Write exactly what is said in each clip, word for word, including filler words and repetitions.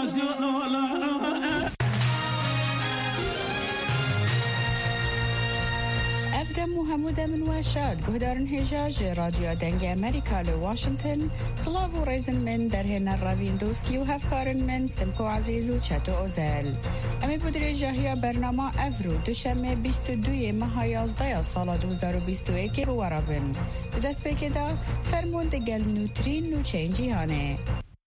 محمود من واشاد گهدارن هجاج رادیو دنگ امریکا لواشنطن صلاف و ريزن من در هنا الرافين دوسكي و هفكارن من سمكو عزيز و چتو اوزل امی بودری جاهیا برنامه افرو دوشمه بیست و دوی ماه یازده سال دو هزار و بیست و یک بوارابن دست بکه دا فرمون دگل نوترین نو چینجی هانه.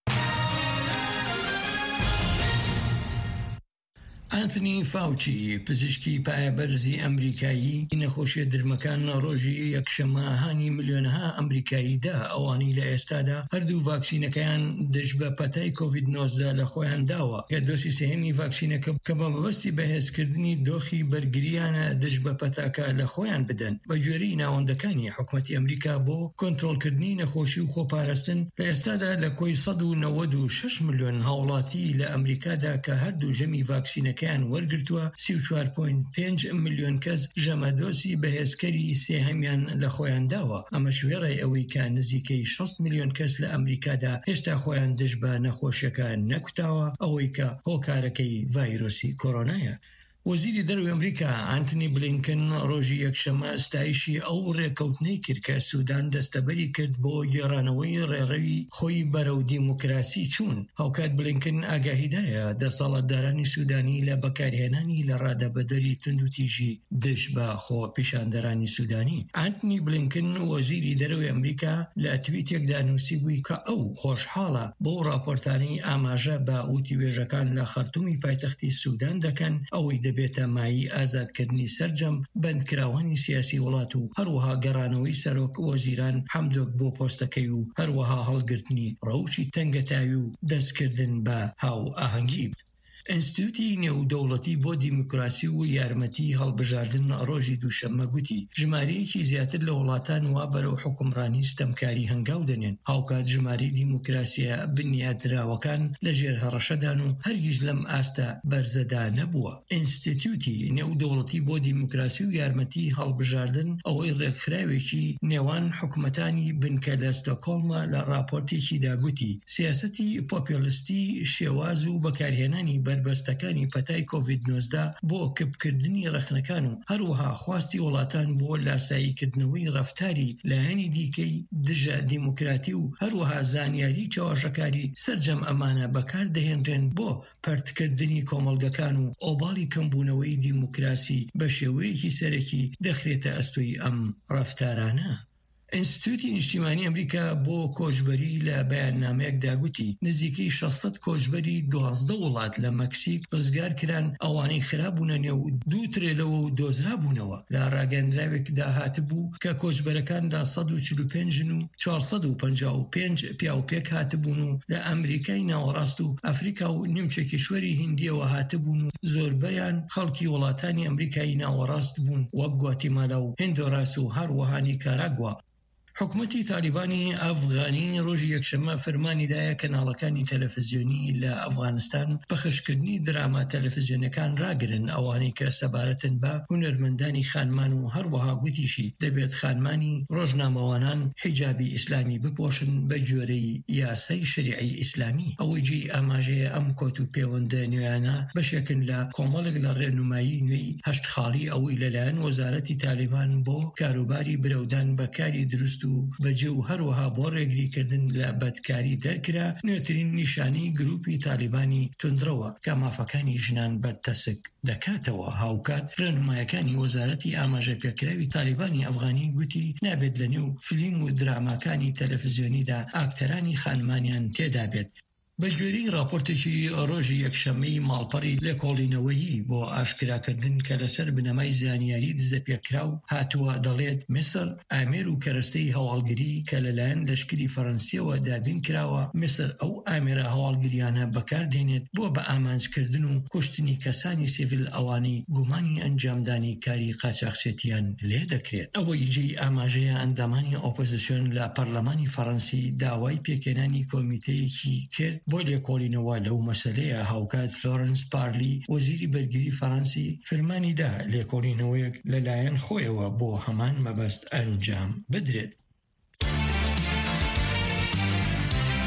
ئانتنی فاوچی پزیشکی پایەبەرزی ئەمریکایی نەخۆشیە درمەکان ڕۆژی یەکشەمە هانی ملیۆنەها ئەمریکاییدا ئەوانی لە ئێستادا هەردوو ڤاکسینەکەیان دژ بە پەتای کۆڤید نۆزدە لە خۆیان داوە کە دۆسی سێهەمی ڤاکسینەکە کە بە مەبەستی بەهێزکردنی دۆخی بەرگریانە دژ بە پەتاکە لە خۆیان بدەن بە گوێرەی ناوەندەکانی حکومەتی ئەمریکا بۆ کۆنتڕۆڵکردنی نەخۆشی و خۆپاراستن لە ئێستادا لە کۆی سەد و نەوەد و شەش ملیۆن هاوڵاتی لە ئەمریکادا کە هەردوو ژەمی ڤاکسینەکە کان وەرگرتووە سی و چوار کۆیڵ پێنج ملیۆن کەس ژەمەدۆسی بەهێزکەری سێهەمیان لە خۆیان داوە ئەمە شوێڕای ئەوەی کە نزیکەی شەست ملیۆن کەس لە ئەمریکادا هێشتا خۆیان دژ بە نەخۆشیەکە نەکوتاوە ئەوەی کە هۆکارەکەی ڤایرۆسی کۆرۆنایە. وەزیری دەرەوەی ئەمریکا ئانتنی بلینکن ڕۆژی یەکشەمە ستایشی ئەو ڕێکەوتنەی کرد کە سوودان دەستەبەری کرد بۆ گێڕانەوەی ڕێڕەوی خۆی بەرەو دیموکراسی چوون. هاوکات بلینکن ئاگاهیدایە دەسەڵاتدارانی سوودانی لە بەکارهێنانی لە ڕادەبەدەری تند و تیژی دژ بە خۆ پیشاندەرانی سوودانی. ئانتنی بلینکن وەزیری دەرەوەی ئەمریکا لە تویتێکدا نووسی بووی کە ئەو خۆشحاڵە بۆ راپۆرتانی ئاماژە بە وتیوێژەکان لە خەرتومی پایتەختی سوودان دەکەن ئەوەی دەبێتە مایی ئازادکردنی سەرجەم بەندکراوانی سیاسی وڵات و هەروەها گەڕانەوەی سەرۆک وەزیران حەمدۆک بۆ پۆستەکەی و هەروەها هەڵگرتنی ڕەوشی تەنگەتاوی و دەستکردن بە هاو ئاهەنگی. ئینستیتوتی نێودەوڵەتی بۆ دیموکراسی و یارمەتی هەڵبژاردن ڕۆژی دووشەممە گوتی ژمارەیەکی زیاتر لە وڵاتان وا بەرەو حکومڕانی ستەمکاری هەنگاو دەنێن. هاوکات ژمارەی دیموکراسیە بنیادراوەکان لە ژێر هەڕەشەدان و هەرگیز لەم ئاستە بەرزەدا نەبووە. ئینستیتوتی نێودەوڵەتی بۆ دیموکراسی و یارمەتی هەڵبژاردن ئەوەی ڕێکخراوێکی نێوان حکومەتانی بنکە لە ستۆکۆڵمە لە راپۆرتێکیدا گوتی سیاسەتی پۆپیۆلیستی شێواز و بەکارهێنانی بربەستەکانی پەتای کۆڤید نۆزدە بۆ کەپکردنی ڕەخنەکان و هەروەها خواستی وڵاتان بۆ لاساییکردنەوەی ڕەفتاری لایەنی دیکەی دژە دیموکراتی و هەروەها زانیاری چاوەشەکاری سەرجەم ئەمانە بەکاردەهێنرێن بۆ پەرتکردنی کۆمەڵگەکان و ئۆباڵی کەمبوونەوەی دیموکراسی بە شێوەیەکی سەرەکی دەخرێتە ئەستۆی ئەم ڕەفتارانە. ئینستیتوتی نیشتیمانی ئەمریکا بۆ کۆچبەری لە بەیاننامەیەکدا گوتی نزیکەی شەشسەد کۆچبەری دوازدە وڵات لە مەکسیک ڕزگار کران ئەوانەی خراببوونە نێو دوو ترێلەوە و دۆزرابوونەوە. لە ڕاگەندراوێکدا هاتبوو کە کۆچبەرەکاندا سەد و چل و پێنج و چوارسەد و پەنجا و پێنج پیاوپێک هاتبوون و لە ئەمریکای ناوەڕاست و ئەفریقا و نیمچە کیشوەری هیندیەوە هاتبوون و زۆربەیان خەڵکی وڵاتانی ئەمریکای ناوەڕاست بوون وەک گواتیمالا و هێندۆراس و هەروەها نیکاراگوا. حکومەتی تالیبانی ئەفغانی ڕۆژی یەکشەمە فەرمانیدایە کەناڵەکانی تەلەڤیزیۆنی لە ئەفغانستان بەخشکردنی دراما تەلەڤیزیۆنەکان ڕاگرن ئەوانەی کە سەبارەتن بە هونەرمەندانی خانمان و هەروەها گوتیشی دەبێت خانمانی ڕۆژنامەوانان حیجابی ئیسلامی بپۆشن بە جۆرەی یاسای شریعی ئیسلامی. ئەوەی جێی ئاماژەیە ئەم کۆت و پەیوەندە نوێیانە بەشێکن لە کۆمەڵێک لە ڕێنمایی نوێی هەشتخاڵی ئەوەی لەلایەن وەزارەتی تالیبان بۆ کاروباری برەودان بەکاری دروست و بەجێ و هەروەها بۆ ڕێگریکردن لە بەدکاری دەرکرا نوێترین نیشانی گروپی تالیبانی توندرەوە کە مافەکانی ژنان بەرتەسک دەکاتەوە. هاوکات ڕێنمایەکانی وەزارەتی ئاماژە پێکراوی تالیبانی ئەفغانی گوتی نابێت لە نێو فلیم و دراماکانی تەلەڤیزیۆنیدا ئاکتەرانی خانمانیان تێدا بێت. بە گوێرەی راپۆرتێکی ڕۆژی یەکشەمەی ماڵپەڕی لێکۆڵینەوەیی بۆ ئاشکراکردن کە لەسەر بنەمای زانیاری دزەپێکراو هاتووە دەڵێت میسر ئامێر و کەرەستەی هەواڵگری کە لەلایەن لەشکری فەڕەنسیەوە دابین کراوە میسر ئەو ئامێرە هەواڵگریانە بەکاردێنێت بۆ بە ئامانجکردن و کوشتنی کەسانی سیڤیل ئەوانی گومانی ئەنجامدانی کاری قاچاقچێتیان لێ دەکرێت. ئەوەی جێی ئاماژەیە ئەندامانی ئۆپۆزیسیۆن لە پەرلەمانی فەڕەنسی داوای پێکێنانی کۆمیتەیەکی کرد بۆ لێکۆڵینەوە لەو مەسەلەیە. هاوکات فلۆرنس پارلی وەزیری بەرگری فەڕەنسی فەرمانیدا لێکۆڵینەوەیەک لەلایەن خۆیەوە بۆ هەمان مەبەست ئەنجام بدرێت.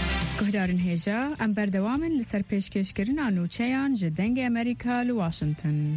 گهدارن هیجا ام بردوامن لسر پیشکشکرین آنوچهان جدنگ امریکا لواشنطن.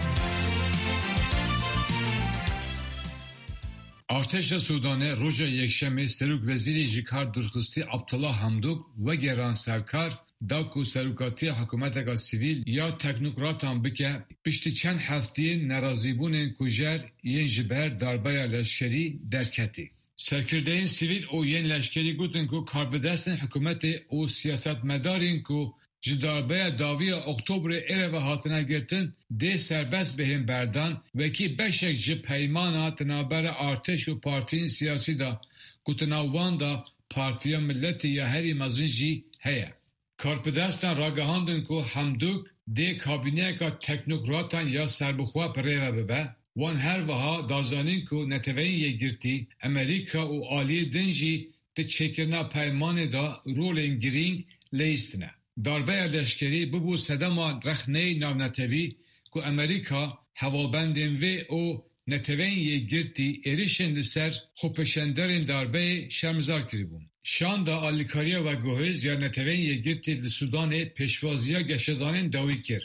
ارتش سودان روز یکشنبه سروک وزیری جیکار درخستی عبدالله حمدوک و گران سرکار داکو سروکاتی حکومت سیویل یا تکنوکراتان بکه پشتی چند هفته نرازیبون کجر ین جبر داربه لشکری درکتی. سرکردهین سیویل او ین لشکری گوتن کو کاربدستن حکومت او سیاست مدارین کو جداربه داوی اکتبر ایره و هاتنه گرتن ده سربست بهم بردان و کی بشک جه پیمان هاتنابر ارتش و پارتین سیاسی دا گوتناوان دا پارتیا ملتی یا هری مزنجی هیا. کارپدستان راگهاندن کو حمدوک ده کابینه که تکنوکراتان یا سربخوا پریوه ببه وان هر وها دازانین کو نتوین یه گرتی امریکا و آلی دنجی ده چکرنا پیمان دا رول گرینگ لیستنه. داربه لشکری ببو صدما رخنه ناونتوی که امریکا هوابندین و او نتوین یه گرتی ایریشن لسر خوپشندرین داربه شرمزار کریبون. شان دا آلیکاریا و گوهز یا نتوین یه گرتی لسودان پیشوازیا گشدانین داوی کر.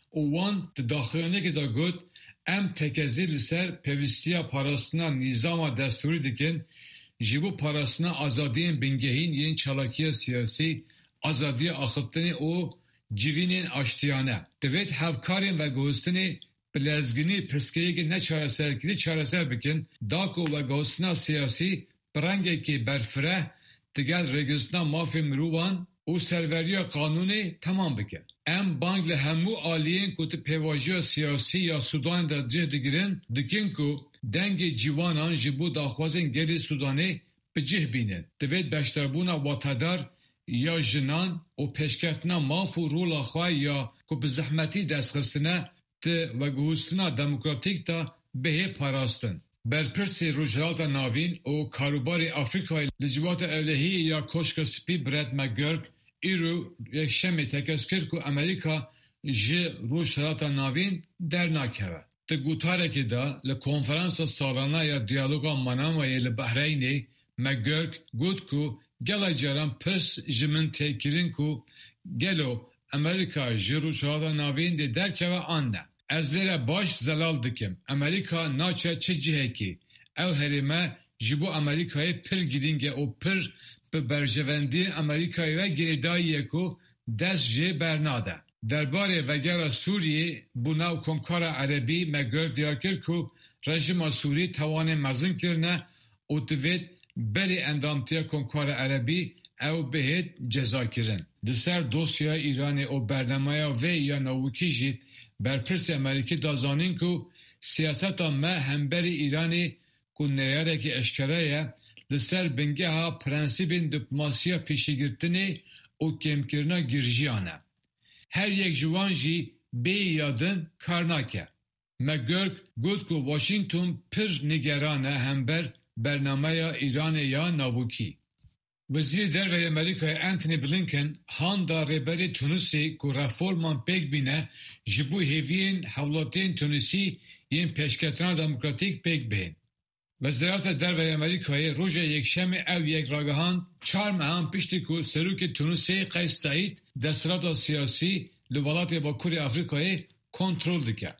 اوان داخلانه که دا گود ام تکزی لسر پیوستیا پاراستنا نظام دستوری دکن جیبو پاراستنا آزادین بنگهین یین چالاکی سیاسی آزادی آخفتنی او جیوینین آشتیانه. دوید هفکارین و گوستنی بلزگینی پرسکری که نه چارسر کلی چارسر بکن داکو و گوستنا سیاسی برنگه که برفره دیگر رگستنا مافی مروان او سروریا قانونی تمام بکن. ام بانگ لهمو آلیین که پیواجی سیاسی یا سودان در جه دگیرن دکن که دنگ جیوانان جبو داخوازن گلی سودانی به جه بینن. دوید بشتربونا واتدار یا جنان و پیشکفتنا مافو رولا خواه یا که به زحمتی دست خستنه ده و گوستنا دموکراتیک تا به پاراستن. برپرسی روجرات ناوین و کاروباری افریقای لجوات اولهی یا کشک سپی برد مگرگ ایرو یک شمی تکس کرد که امریکا جه روجرات ناوین در ناکوه. ده گوتاره که دا لکنفرانس سالانه یا دیالوگا منامای لبحرینی مگرگ گوت که گلا جرام پس جمن تکرین کو گلو امریکا جرو چهار ناوین ده درکه و آنده. از لره باش زلال دکم. امریکا ناچه چه جهه کی؟ او هریمه جبو امریکای پر گیرینگه او پر به برجوندی امریکای و گریداییه کو دست جه برناده. درباره وگر سوریه بناو کنکار عربی مگر دیار کرد که رژیم سوری توان مزن کرنه او دوید بری اندامتیا کنکار عربی او بهت جزا کرن. دسر دوسیا ایران او برنامه و یا نووکی جید برپرس امریکی دازانین که سیاست ما همبری ایرانی که نیاره که اشکرایه دسر بنگه ها پرنسیبین دیپلماسیا پیشگیرتنی او کمکرنا گرژیانه. هر یک جوانجی بی یادن کارناکه. مگرگ گود که واشنگتن پر نگرانه همبر برنامه ایران یا ناووکی. وزیر در امریکای انتونی بلینکن هان دا ریبری تونسی که رفورمان پیک بینه جبو هیوین حولاتین تونسی ین پیشکتران دموکراتیک پیک بین. وزارت در امریکای روز یکشنبه او یک راگهان چهار ماه پیشتی که سروک تونسی قیس سعید دستورات سیاسی لولات باکوری آفریقای کنترل دکه.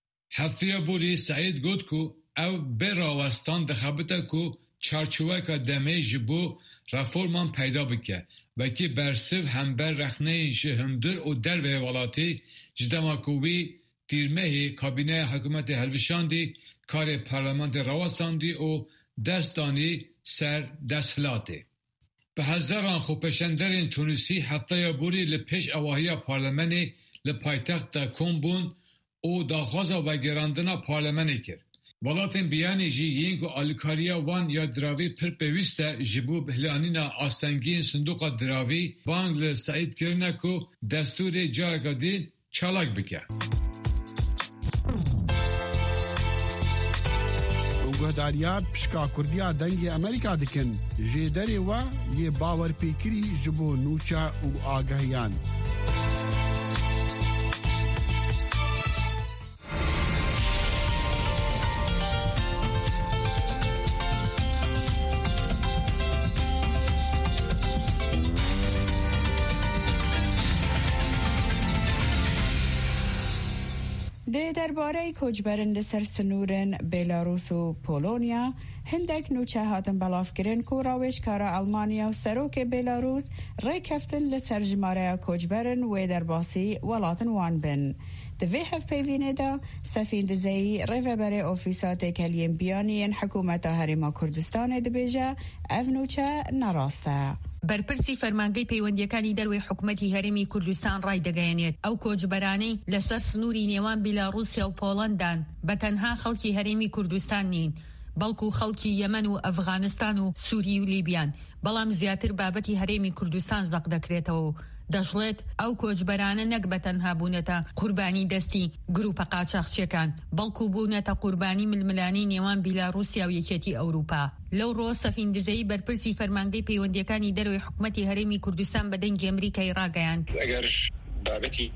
هفته بوری سعید گفت که او براوستان دخبته که چارچوبه که دمه جبو رفورمان پیدا بکه و که برسف هم بر رخنه شهندر و در ولاتی جدماکوی تیرمه کابینه حکومت هلوشاندی کار پارلمان رواساندی و دستانی سر دستلاتی. به هزاران خوپشندرین تونسی هفته بوری لپیش اواهی پارلمانی لپایتخت کمبون و داخوازا و گراندنا پارلمانی کرد. ولاتن بیانی جی یینگو آلیکاریا وان یا دراوی پر پیوسته جبو بهلانینا آسنگین صندوق دراوی بانگل سعید کرنه که دستور جارگا دین چالاک بکه. گهداریا پشکا کردیا دنگ امریکا دکن جیدری و یه باور پیکری جبو نوچا و آگاهیان. ده درباره کۆچبەرن لەسەر سنوورن بێلاروس و پۆلۆنیا هەندێک نوچە هاتن بەڵافکردن کو ڕاوێژکارە ئەڵمانیا و سەرۆکێ بێلاروس ڕێکەفتن لەسەر ژمارەیە کۆچبەرن وێ دەرباسی وڵاتن وان بن. دوی هەفپەیوینێدا سەفیندزەیی ڕێڤەبەرێ ئۆفیسا تێکەلیên بیانیên حکوومەتە هەرێما کوردستانê dibêje ev nûçe nerast e. بەرپرسی فەرمانگەی پەیوەندیەکانی دەروی حکوومەتی هەرێمی کوردستان ڕای دەگەیەنێت ئەو کۆچبەرانەی لەسەر سنووری نێوان بیلاڕوسیا و پۆڵەندان بە تەنها خەڵکی هەرێمی کوردستان نین، بەڵکو خەڵکی یەمەن و ئەفغانستان و سووری و لیبیان، بەڵام زیاتر بابەتی هەرێمی کوردستان زەق دەکرێتەوە. دەژڵێت ئەو کۆچبەرانە نەک بە تەنها بوونەتە قوربانی دەستی گروپە قاچاقچیەکان، بەڵکو بوونەتە قوربانی ململانی نێوان بیلاڕوسیا و یەکێتی ئەوروپا. لەو ڕۆ سەفیندزەیی بەرپرسی فەرمانگەی پەیوەندیەکانی دەروی حکوومەتی هەرێمی کوردستان بە دەنگی ئەمریکای ڕاگەیاند ئەگەر بابەتی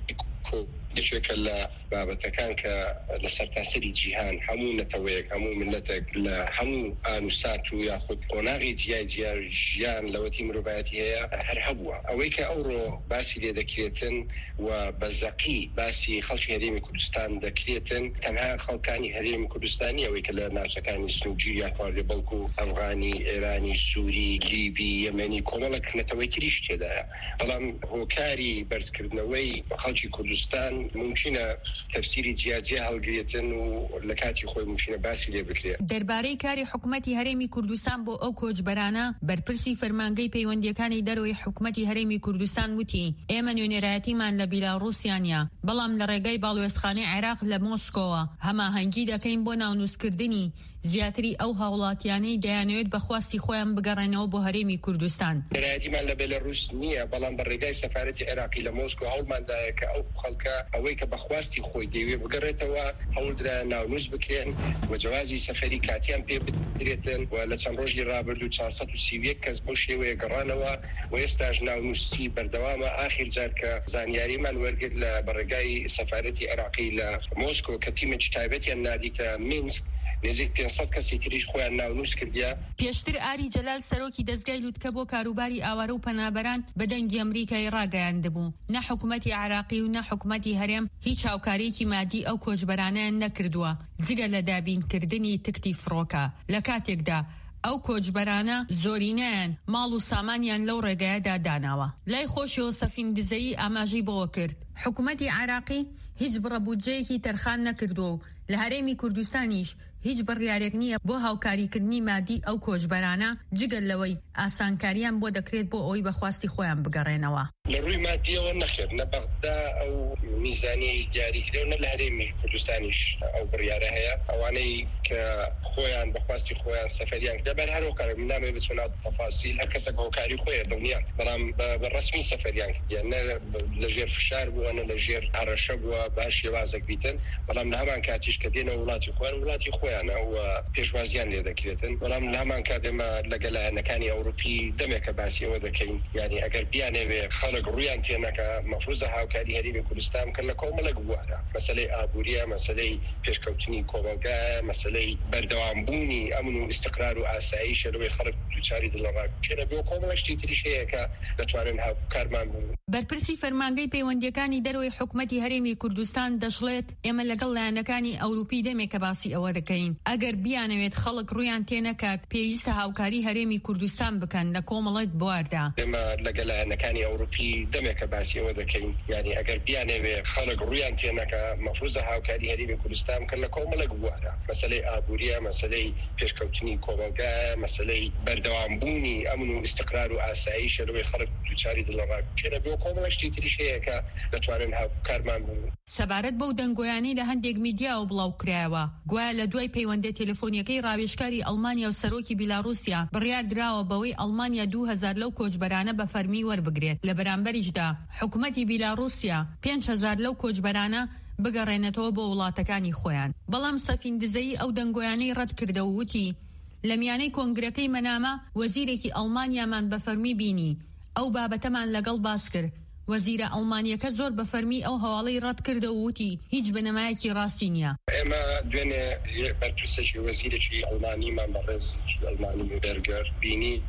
یەکێکە لە بابەتەکان کە لە سەرتاسەری جیهان هەموو نەتەوەیەک هەموو ملەتێک لە هەموو ئانوسات و یاخود قۆناغی جیای جیار ژیان لەوەتی مرۆڤایەتی هەیە هەر هەبووە. ئەوەی کە ئەوڕۆ باسی لێ دەکرێتن و بەزەقی باسی خەڵکی هەرێمی کوردستان دەکرێتن تەنها خەڵکانی هەرێمی کوردستانی ئەوەی کە لە ناوچەکانی سنووجی یا خواردە بەڵکو ئەفغانی، ئێرانی، سووری، لیبی، یەمەنی کۆمەڵک نەتەوەی تریش تێدایە. بەڵام هۆکاری بەرزکردنەوەی خەڵکی کوردستان ممکنە تەفسیری جیاجیا هەڵگرێتن و لە کاتی خۆی ممکنە باسی لێ بکرێت. دەربارەی کاری حکوومەتی هەرێمی کوردستان بۆ ئەو کۆچبەرانە بەرپرسی فەرمانگەی پەیوەندیەکانی دەرەوەی حکوومەتی هەرێمی کوردستان وتی ئێمە نوێنەرایەتیمان لە بیلاڕوسیانە، بەڵام لە ڕێگەی باڵوێزخانەی عێراق لە مۆسکۆوە هەماهەنگی دەکەین بۆ ناونووسکردنی زیاتری ئەو هاوڵاتیانەی دەیانەوێت بەخواستی خۆیان بگەڕێنەوە بۆ هەرێمی کوردستان. نوێنەرایەتیمان لە بێلاڕوس نییە، بەڵام بە ڕێگای سەفارەتی عێراقی لە مۆسکۆ هەوڵماندایە کە ئەو خەڵکە ئەوەی کە بەخواستی خۆی دەیەوێت بگەڕێتەوە هەوڵدرا ناونووس بکرێن و جوازی سەفەری کاتیان پێ بدرێتن و لە چەند ڕۆژی ڕابردوو چارسەد و سی و یەک کەس بۆ شێوەیە گەڕانەوە و ئێستاش ناونووسی بەردەوامە. ئاخر جار کە زانیاریمان وەرگرت لە بەڕێگای سەفارەتی عێراقی لە مۆسکۆ کە تیمێکی تایبەتیان نادیتە مینسک نزیک پێنجسەد کەسی تریش خۆیان ناونووس کردیا. پێشتر ئاری جەلال سەرۆکی دەستگای لووتکە بۆ کاروباری ئاوارە و پەنابەران بە دەنگی ئەمریکای ڕاگەیاندبوو نە حکوومەتی عێراقی و نە حکوومەتی هەرێم هیچ هاوکاریەکی مادی ئەو کۆچبەرانیان نەکردووە جگە لە دابینکردنی تکتی فڕۆکە. لە کاتێکدا ئەو کۆچبەرانە زۆرینەیان ماڵ و سامانیان لەو ڕێگایەدا داناوە. لای خۆشیەوە سەفیندزەیی ئاماژەی بۆوە کرد. حکوومەتی عێراقی هیچ بڕەبوجەیەکی تەرخان نەکردووە و لە هەرێمی کوردستانیش هیچ بڕیارێک نییە بۆ هاوکاریکردنی مادی ئەو کۆچبەرانە جگەل لەوەی ئاسانکاریان بۆ دەکرێت بۆ ئەوەی بەخواستی خۆیان بگەڕێنەوە. لە ڕووی مادیەوە نەخێر نە بەغدا ئەو میزانی دیاریکرێ و نە لە هەرێمی کوردستانیش ئەو بڕیارە هەیە. ئەوانەی کە خۆیان بەخواستی خۆیان سەفەریان دەبەر هەر هۆکار نامێ بچۆنە تەفاسیل هەر کەسێک هۆکاری خۆیە دڵنیان، بەڵام بە ڕەسمی سەفەریان کردیان نە لەژێر فشار بووە نە لەژێر هەڕەشە بووە باش شێوازێک بیتن، بەڵام لە هەمان کاتیش کە دێنە وڵاتی خۆیان وڵاتی خۆیانە و پێشوازیان لێ دەکرێتن. بەڵام لە هەمان کاتێمە لەگەلایەنەکانی ئەوروپی دەمێکە باسی ئەوە دەکەین، یعنی ئەگەر بیانەوێ خەڵک ڕوویان تێنەکە مەفروزە هاوکاری هەرێمی کوردستان کە لە کۆمەڵک بووارە مەسەلەی ئابووریە، مەسەلەی پێشکەوتنی کۆمەلگایە، مەسەلەی بەردەوامبوونی ئەمن و ئیستقرار و ئاساییشە لەوەی خەڵک دووچاری دڵڕاکێنە بێ و کۆمەڵەشتی تریش هەیە کە دەتوانن هاوکارمان بوون. بەرپرسی فەرمانگەی پەیوەندیەکانی دەرەوەی حکوومەتی هەرێمی کوردستان دەشڵێت ئێمە لەگەڵ لایەنەکانی ئەوروپی دەمێکە باسی ئەوە دەکەین ئەگەر بیانەوێت خەڵک ڕویان تێنەکات پێویستە هاوکاری هەرێمی کوردستان بکەن لە کۆمەڵێک بواردا. ئێمە لەگەڵ لایەنەکانی ئەوروپی دەمێکە باسی ئەوە دەکەین، یعنی ئەگەر بیانەوێت خەڵک ڕویان تێنەکە مەفروزە هاوکاری هەرێمی کوردستان کە لە کۆمەڵک بوارە مەسەلەی ئابووریە، مەسەلەی پێشکەوتنی کۆمەلگایە، مەسەلەی بەردەوامبوونی ئەمن و ئیستقرار و ئاساییشە لەوەی خەڵک دووچاری دڵڕاکێنە بێ و کۆمەڵەشتی تریش هەیە کە دەتوانن هاوکارمان بوون. سەبارەت بەو دەنگۆیانەی لە هەندێک میدیاوە بڵاو کرایەوە گوایە لە دوای پەیوەندی تەلەفۆنیەکەی ڕاوێژکاری ئەڵمانیا و سەرۆکی بیلاڕوسیا بڕیار دراوە بەوەی ئەڵمانیا دوو هەزار لەو کۆچبەرانە بە فەرمی وەربگرێت. لە بەرامبەریشدا حکوومەتی بیلاڕوسیا پێنج هەزار لەو کۆچبەرانە بگەڕێنێتەوە بۆ وڵاتەکانی خۆیان. بەڵام سەفیندزەیی ئەو دەنگۆیانەی ڕەت کردە و وتی لە میانەی کۆنگرەکەی مەنامە وەزیرێکی ئەڵمانیامان بە فەرمی بینی ئەو بابەتەمان لەگەڵ باس کرد. وەزیرە ئەڵمانیەکە زۆر بە فەرمی ئەو هەواڵەی ڕەت کردە و وتی هیچ بنەمایەکی ڕاستی نییە. ئێمە دوێنێ بەرپرسێکی وەزیرێکی ئەڵمانیمان بە ڕێزی ئەڵمانی بێرگەر بینی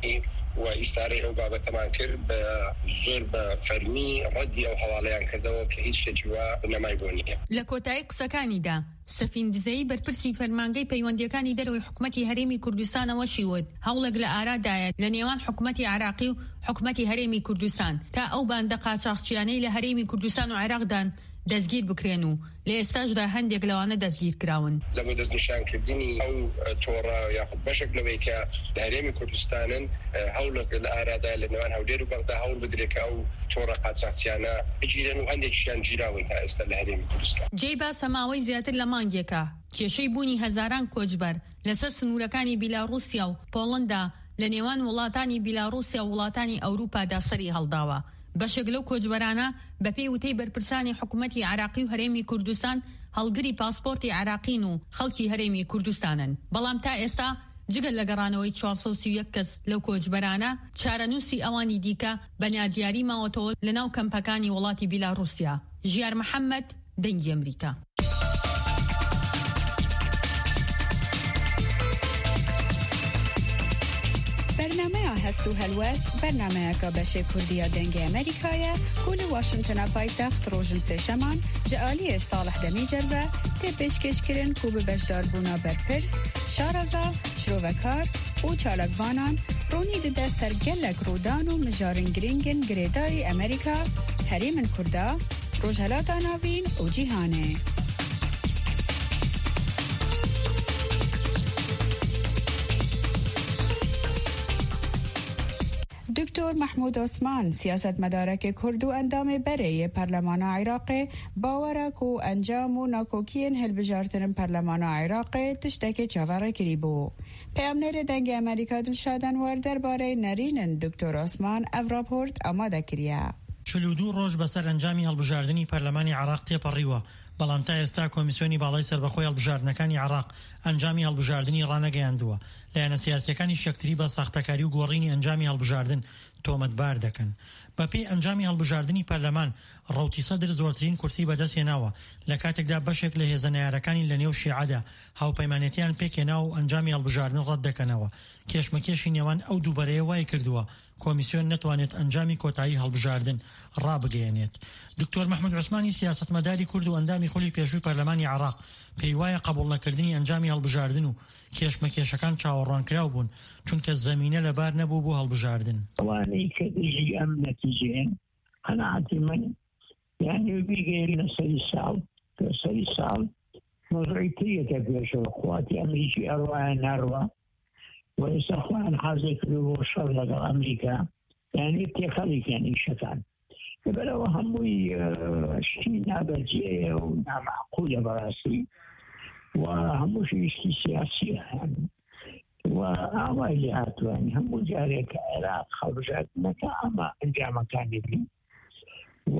و ئیسارەی ئەو بابەتەمان کرد بە زۆر بە فەرمی ڕەدی ئەو هەواڵەیان کردەوە کە هیچ شتێکی وا نەمای بۆ نییە. لە کۆتایی قسەکانیدا سەفین دزەی بەرپرسی فەرمانگەی پەیوەندیەکانی دەرەوەی حکومەتی هەرێمی کوردستانەوە شیوت هەوڵێک لە ئارادایە لە نێوان حکومەتی عراقی و حکومەتی هەرێمی کوردستان تا ئەو باندە قاچاقچیانەی لە هەرێمی کوردستان و عێراقدان دەستگیر بکرێن و لە ئێستاشدا هەندێک لەوانە دەستگیر کراون. لە بۆ دەستنیشانکردنی ئەو تۆڕە یاخود بەشێک لەوەی کە لە هەرێمی کوردستانن هەوڵێک لە ئارادا لە نێوان هەولێر و بەغدا هەوڵ بدرێت کە ئەو تۆڕە قاچاقچیانە بگیرن و هەندێکیشیان گیراون تا ئێستا لە هەرێمی کوردستان. جێبا سەماوەی زیاتر لە مانگێکە کێشەی بوونی هەزاران کۆچبەر لەسەر سنوورەکانی بیلاڕوسیا و پۆڵەندا لە نێوان وڵاتانی بیلاڕوسیا و وڵاتانی ئەوروپادا سەری هەڵداوە. بەشێک لەو کۆچبەرانە بە پێی وتەی بەرپرسانی حکومەتی عراقی و هەرێمی کوردستان هەڵگری پاسپۆرتی عراقین و خەڵکی هەرێمی کوردستانن. بەڵام تا ئێستا جگەل لە گەڕانەوەی چوارسەد و سی و یەک کەس لەو کۆچبەرانە چارەنووسی ئەوانی دیکە بەنیادیاری ماوەتەوە لە ناو کەمپەکانی وڵاتی بیلاڕوسیا. ژیار محەممەد، دەنگی ئەمریکا. برنامه هست و هلوست برنامه که بشه کردیا دنگ امریکایه کل واشنطن پایتخت روشن سشمان جعالی صالح دمی جربه تی پیشکش کرن کو به بشدار بونا برپرس شارزا شروکار و چالکوانان رونی ده سرگلک رودان و مجارن گرینگن گریدای امریکا حریم کردا روجهلات ناوین و جیهانه. دکتر محمود عثمان سیاست مدارک کرد و اندام برای پارلمان عراق باورک و انجام و ناکوکین هل بجارتن پارلمان عراق تشتک چواره کری بو. پیامنر دنگ امریکا دلشادن وار درباره نرینن دکتر عثمان او راپورت آماده کریه. چلو دو روز بسر انجامی هەڵبژاردنی پەرلەمانی عراق تێپەڕیوە بەڵام تا ئێستا کۆمیسیۆنی باڵای سەربەخۆی هەڵبژاردنەکانی عراق ئەنجامی هەڵبژاردنی ڕانەگەیاندووە. لایەنە سیاسیەکانی شەکتری بە ساختەکاری و گۆڕینی ئەنجامی هەڵبژاردن تۆمەتبار دەکەن. بەپێی ئەنجامی هەڵبژاردننی پەرلەمان ڕەوتی سەدر زۆرترین کورسی بەدەستهێناوە لە کاتێکدا بەشێک لە هێزە نەیارەکانی لە نێو شیعەدا هاوپەیمانێتیان پێکێناوە و ئەنجامی هەڵبژاردن ڕەت دەکەنەوە. کێشمەکێشی نێوان ئەو دووبەرەیە وای کردووە کۆمیسیۆن نەتوانێت ئەنجامی کۆتایی هەڵبژاردن ڕابگەیەنێت. دکتۆر محمود عوسمانی سیاسەتمەداری کورد و ئەندامی خۆلی پێشووی پەرلەمانی عراق پێی وایە قبوڵ نەکردنی ئەنجامی هەڵبژاردن و کێشمەکێشەکان چاوەڕوانکراو بوون چونکە زەمینە لەبار نەبوو بۆ هەڵبژاردن. ئەوانەی کە دژی ئەم نەتیجەیەن قەناعەتی من یعنی بیگەین لە سەری ساڵ کە سەری ساڵ مەزڕیتیەکە پێشەوە خواتی ئەمریکی ئەڕوایان ناڕوە و ئێستا خۆیان حازێ کردو بۆ شەڕ لەگەڵ ئەمریکا یعنی تێخەڵێکیان ئیشەکان لەبەرەوە هەمووی شتی نابەجێیە و نامەعقولە بەڕاستی و هەموو شتی سیاسیە و ئاوای لێ هاتووانی هەموو جارێک کە عێراق هەڵبژاردنەکە ئەمە ئەنجامەکانی بین و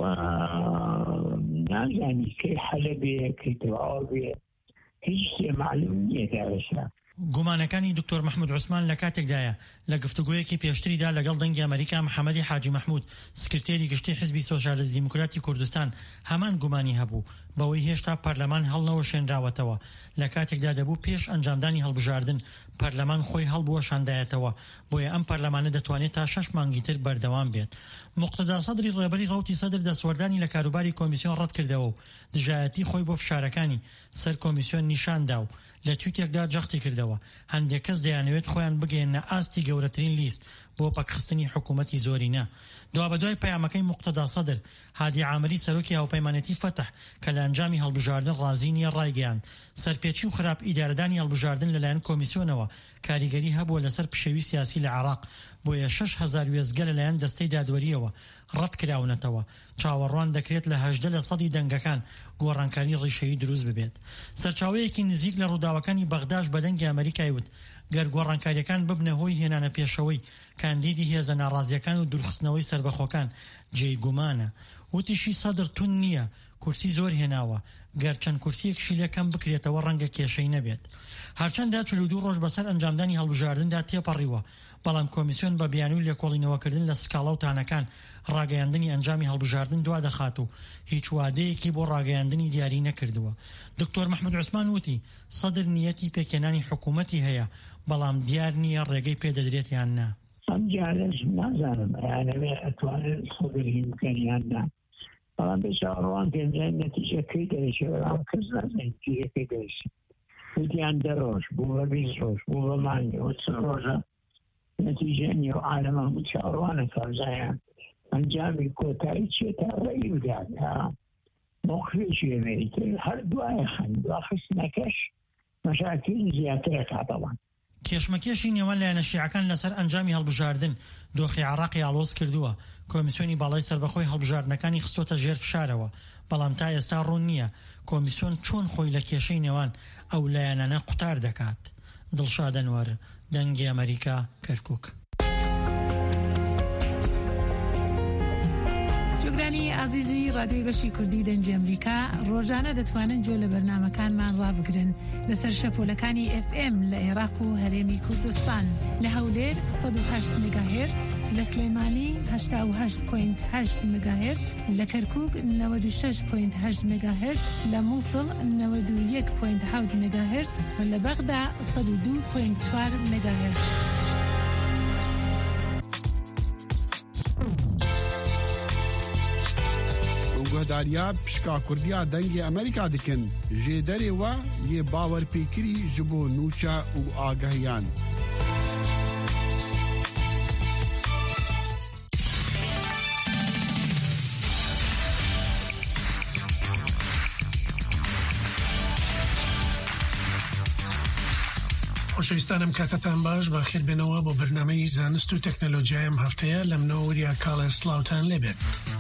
نازانی کەی حەلە بێ کەی تەواو بێ هیچ شتێ معلوم نییە تا ئێستا. گومانەکانی دکتۆر محمود عوسمان لە کاتێکدایە لە گفتوگویەکی پێشتریدا لەگەڵ دەنگی ئەمریکا محەممەدی حاجی مەحمود سکرتێری گشتی حیزبی سۆشالیست دیموکراتی کوردستان هەمان گومانی هەبوو بەوەی هێشتا پەرلەمان هەڵنەوە شێنراوەتەوە لە کاتێکدا دەبوو پێش ئەنجامدانی هەڵبژاردن پەرلەمان خۆی هەڵبووە شاندایەتەوە بۆیە ئەم پەرلەمانە دەتوانێت تا شەش مانگی تر بەردەوام بێت. مقتدا سەدری ڕێبەری ڕەوتی سەدر دەسوەردانی لە کاروباری کۆمیسیۆن ڕەت کردەوە و دژایەتی خۆی بۆ فشارەکانی سەر کۆمیسیۆن نیشاندا و لە تویتێکدا جەختی کردەوە هەندێک کەس دەیانەوێت خۆیان بگەێنە ئاستی گەورەترین لیست بۆ پەکخستنی حکوومەتی زۆرینە. دوا بەدوای پەیامەکەی مقتدا سەدر هادی عامری سەرۆکی هاوپەیمانەتی فەتح کە لە ئەنجامی هەڵبژاردن ڕازی نییە ڕایگەیاند سەرپێچی و خراپ ئیدارەدانی هەڵبژاردن لەلایەن کۆمیسیۆنەوە کاریگەری هەبووە لەسەر پشەوی سیاسی لە عێراق بۆیە شەش هەزار وێستگە لەلایەن دەستەی دادوەریەوە ڕەت کراونەتەوە. چاوەڕوان دەکرێت لە هەژدە لە سەدی دەنگەکان گۆڕانکاری ڕیشەیی دروست ببێت. سەرچاوەیەکی نزیک لە ڕووداوەکانی بەغداش بە دەنگی ئەمریکای وت گەر گۆڕانکاریەکان ببنە هۆی هێنانە پێشەوەی کاندیدی هێزە ناڕازیەکان و دوورخستنەوەی سربەخۆکان جێی گومانە. وتیشی سەدر تون نییە کورسی زۆر هێناوە گەر چەند کورسیەکشی لەکەم بکرێتەوە ڕەنگە کێشەی نەبێت. هەرچەندە چلو دوو ڕۆژ بەسەر ئەنجامدانی هەڵبژاردندا تێپەڕیوە بەڵام کۆمیسیۆن بە بیانووی لێکۆڵینەوەکردن لە سکاڵا و تانەکان ڕاگەیاندنی ئەنجامی هەڵبژاردن دوا دەخات و هیچ وادەیەکی بۆ ڕاگەیاندنی دیاری نەکردووە. دکتۆر محمود عوسمان وتی سەدر نیەتی پێکێنانی حکوومەتی هەیە بەڵام دیار نییە ڕێگەی پێدەدرێت یان نا. ئەمجا لەش نازانم یانەوێ ئەتوانێت خۆگەری ئیمکانیاندا بەڵام بێ چاوەڕوان پێنجان نەتیجەکەی دەرەچێوەڵام کەس نازانێت نەتیجەکەی دەرەچێت وتیان دە ڕۆژ بوو بە بیست ڕۆژ بوو بە مانگەوە چ ڕۆژە نەتیجە نیە و عالەمە هەموو چاوەڕوانە فەرزایان ئەنجامی کۆتایی چێت تا ڕێی بدات تا موقفێکی ئەمریکا هەر دوایە خەن دواخستنەکەش مەشاکل زیاترە کاتەوان کێشمەکێشی نێوان لایەنە شیعەکان لەسەر ئەنجامی هەڵبژاردن دۆخی عێراقی ئاڵۆز کردووە. کۆمیسیۆنی باڵای سەربەخۆی هەڵبژاردنەکانی خستۆتە ژێر فشارەوە، بەڵام تا ئێستا ڕوون نییە کۆمیسیۆن چۆن خۆی لە کێشەی نێوان ئەو لایەنانە قوتار دەکات. دڵشاد ئەنوەر، دەنگی ئەمریکا، کەرکووک. جۆگرانی ئازیزی ڕادیۆی بەشی کوردی دەنگی ئەمریکا ڕۆژانە دەتوانن گوێ لە بەرنامەکانمان ڕابگرن لەسەر شەپۆلەکانی ئف ئێم لە عێراق و هەرێمی کوردستان لە هەولێر سەد و هەشت مێگاهێرتز، لە سلێمانی هەشتا و هەشت پۆینت هەشت مێگاهێرتز، لە کەرکووک نەوەد و شەش پۆینت هەشت مێگاهێرتز، لە مووسڵ نەوەد و یەک پۆینت حەوت مێگاهێرتز و لە بەغدا سەد و دوو پۆینت چوار مێگاهێرتز. گۆداریا پشکا کوردیا دەنگی ئەمریکا دکن ژێ دەرێوە یێ باوەرپێکری ji bo nûça û agahiyan. خۆشەویستانم کاتتان باش باخێر بێنەوە بۆ بەرنامەی زانست و تەکنەلۆجیایم هەفتەیە لە منەوەریا کاڵە سلااوتان لێبێت.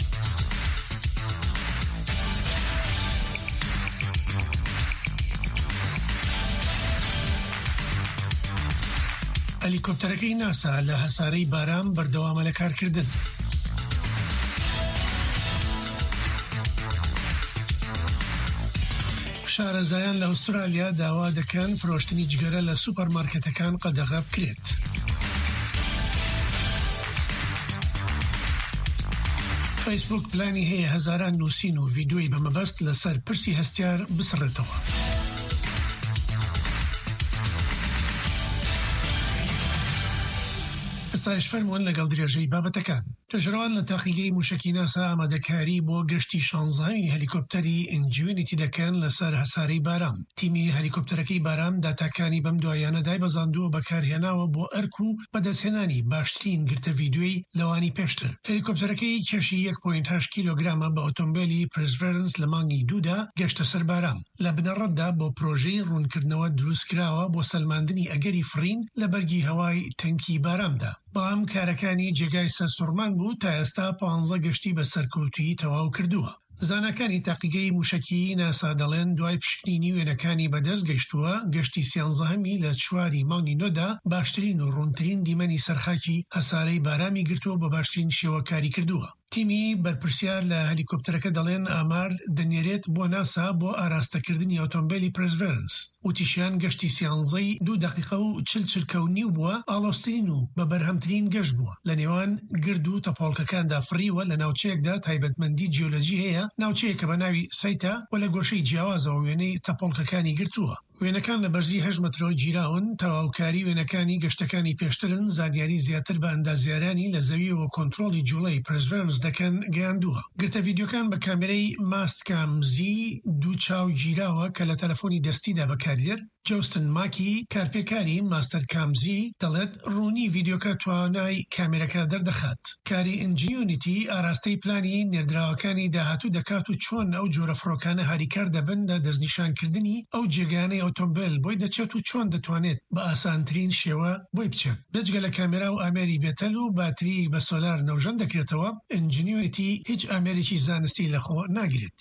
هەلیکۆپتەرەکەی ناسا لە هەسارەی باران بەردەوامە لە کارکردن. شارەزایان لە ئوسترالیا داوا دەکەن فرۆشتنی جگەرە لە سوپەرمارکێتەکان قەدەغە بکرێت. فەیسبوک پلانی هەیە هەزاران نووسین و ڤیدیۆی بەمەبەست لەسەر پرسی هەستیار بسڕێتەوە. ئێستاش فەرموون لەگەڵ درێژەی بابەتەکان. تەژەڕەوان لە تاقیگەی موشکی ناسا ئامادەکاری بۆ گەشتی شانزەهەمی هەلیکۆپتەری ئینجوینیتی دەکەن لەسەر هەسارەی باران. تیمی هەلیکۆپتەرەکەی باران داتاکانی بەم دوایانە دایبەزاندووە بەکارهێناوە بۆ ئەرک و بەدەستهێنانی باشترین گرتە ڤیدیۆی لەوانی پێشتر. هەلیکۆپتەرەکەی کێشی یەک پۆینت هەشت کیلۆگرامە بە ئۆتۆمبیلی پرسڤێرنس لە مانگی دوودا گەشتە سەر باران. لە بنەڕەتدا بۆ پرۆژەی ڕوونکردنەوە دروستکراوە بۆ سەلماندنی ئەگەری فرین لە بەرگی هەوای تەنکی باراندا. بەڵام کارەکانی جێگای سەرسوڕمان بوو تا ئێستا پانزە گەشتی بە سەرکەوتویی تەواو کردووە. زانەکانی تاقیگەی موشکی ناسا دەڵێن دوای پشکنینی وێنەکانی بەدەست گەشتووە گەشتی سیانزەهەمی لە چواری مانگی نۆدا باشترین و ڕوونترین دیمەنی سەرخاکی هەسارەی بارامی گرتووە بە باشترین شێوەکاری کردووە. تیمی بەرپرسیار لە هەلیکۆپتەرەکە دەڵێن ئامار دەنێرێت بۆ ناسا بۆ ئاراستەکردنی ئۆتۆمبیلی پرسڤێرنس. وتیشیان گەشتی سیانزەی دوو دەقیقە و چل چرکە و نیو بووە، ئاڵۆسترین و بە بەرهەمترین گەشت بووە. لە نێوان گرد و تەپۆڵکەکاندا فڕیوە لە ناوچەیەکدا تایبەتمەندی جیۆلۆجی هەیە، ناوچەیەکە بە ناوی سەیتا و لە گۆشەی جیاوازەوە وێنەی تەپۆڵکەکانی گرتووە. وێنەکان لە بەرزی هەژد مەترەوە گیراون. تەواوکاری وێنەکانی گەشتەکانی پێشترن زانیاری زیاتر بە ئەندازیارانی لە زەویەوە کۆنتڕۆڵی جوڵەی پرسڤێرنس دەکەن گەیاندووە. گرتە ڤیدیۆکان بە کامێرەی ماستکامزی دوو چاو گیراوە کە لە تەلەفۆنی دەستیدا بەکاردێت. جۆستن ماکی کارپێکاری ماستەر کامزی دەڵێت ڕوونی ڤیدیۆکە توانای کامێرەکە دەردەخات. کاری ئینجیونیتی ئاراستەی پلانی نێردراوەکانی داهاتوو دەکات و چۆن ئەو جۆرە فڕۆکانە هاریکار دەبن لە دەستنیشانکردنی ئەو جێگانەی ئۆتۆمبیل بۆی دەچێت و چۆن دەتوانێت بە ئاسانترین شێوە بۆی بچێت. بەجگە لە کامێرا و ئامێری بێتەل و باتری بە سۆلار نەوژەن دەکرێتەوە، ئینجیونیتی هیچ ئامێرێکی زانستی لەخۆ ناگرێت.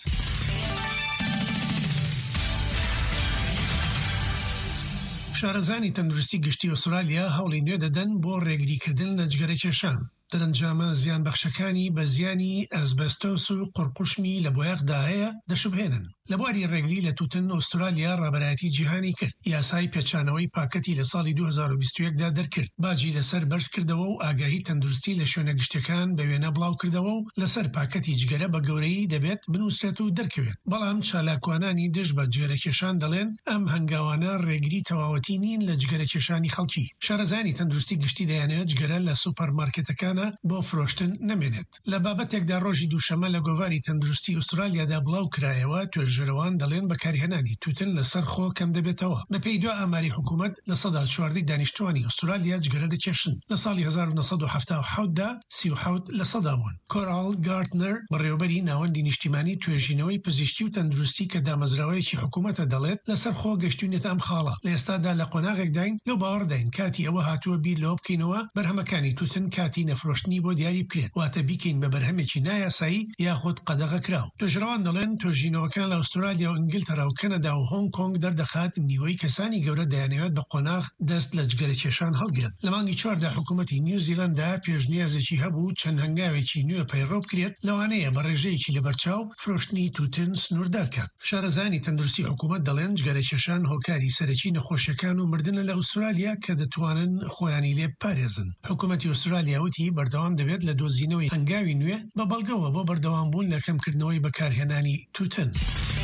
شارەزانی تەندروستی گشتی ئوسترالیا هەوڵی نوێ دەدەن بۆ ڕێگریکردن لە جگەرە کێشان. دەرەنجامە زیان بەخشەکانی بە زیانی ئەسبەستۆس و قوڕقوشمی لە بۆیەقدا هەیە دەشبهێنن. لە بواری ڕێگری لە توتن ئوسترالیا ڕابەرایەتی جیهانی کرد یاسای پێچانەوەی پاکەتی لە ساڵی دوو هەزار و بیست و یەکدا دەرکرد باجی لەسەر بەرز کردەوە و ئاگاهی تەندروستی لە شوێنە گشتەکان بە وێنە بڵاو کردەوە و لەسەر پاکەتی جگەرە بە گەورەی دەبێت بنووسێت و دەرکەوێت بەڵام چالاکوانانی دژ بە جگەرەکێشان دەڵێن ئەم هەنگاوانە ڕێگری تەواوەتی نین لە جگەرەکێشانی خەڵکی شارەزانی تەندروستی گشتی دەیانێت جگەرە لە سوپەرمارکێتەکانە بۆ فرۆشتن نەمێنێت لە بابەتێکدا ڕۆژی دووشەمە لە گۆڤاری تەندروستی ئوسترالیادا بڵاو کرایەوە توێژەرەوان دەڵێن بەکارهێنانی توتن لەسەر خۆ کەم دەبێتەوە بە پێی دو ئاماری حکوومەت لە سەدا چواردەی دانیشتوانی ئوسترالیا جگەرە دەکێشن لە ساڵی هەزار و نۆسەد و هەفتاد و حەوتدا سی و حەوت لە سەدا بوون کۆرال گارتنەر بەڕێوەبەری ناوەندی نیشتیمانی توێژینەوەی پزیشکی و تەندروستی کە دامەزراوەیەکی حکوومەتە دەڵێت لەسەر خۆ گەشتوونێت ئەم خاڵە لە ئێستادا لە قۆناغێکداین لەو باوەڕداین کاتی ئەوە هاتووە بیر لەوە بکەینەوە بەرهەمەکانی توتن کاتی نەفرۆشتنی بۆ دیاری بکرێت واتە بیکەین بە بەرهەمێکی نایاسایی یاخود قەدەغە کراو توێژەرەوان دەڵێن توێژینەوەکان لە ئوسترالیا و ئینگلتەرا و کەنەدا و هۆنگ کۆنگ دەردەخات نیوەی کەسانی گەورە دەیانەوێت بە قۆناغ دەست لە جگەرەکێشان هەڵگرن لە مانگی چواردا حکوومەتی نیوزیلەندا پێشنیازێکی هەبوو چەند هەنگاوێکی نوێ پەیڕۆ بکرێت لەوانەیە بە ڕێژەیەکی لەبەرچاو فرۆشتنی توتن سنووردارکات شارەزانی تەندروستی حکوومەت دەڵێن جگەرەکێشان هۆکاری سەرەکی نەخۆشیەکان و مردنە لە ئوسترالیا کە دەتوانن خۆیانی لێ پارێزن حکوومەتی ئوسترالیا وتی بەردەوام دەبێت لە دۆزینەوەی هەنگاوی نوێ بە بەڵگەوە بۆ بەردەوام بوون لە کەمکردنەوەی بەکارهێنانی توتن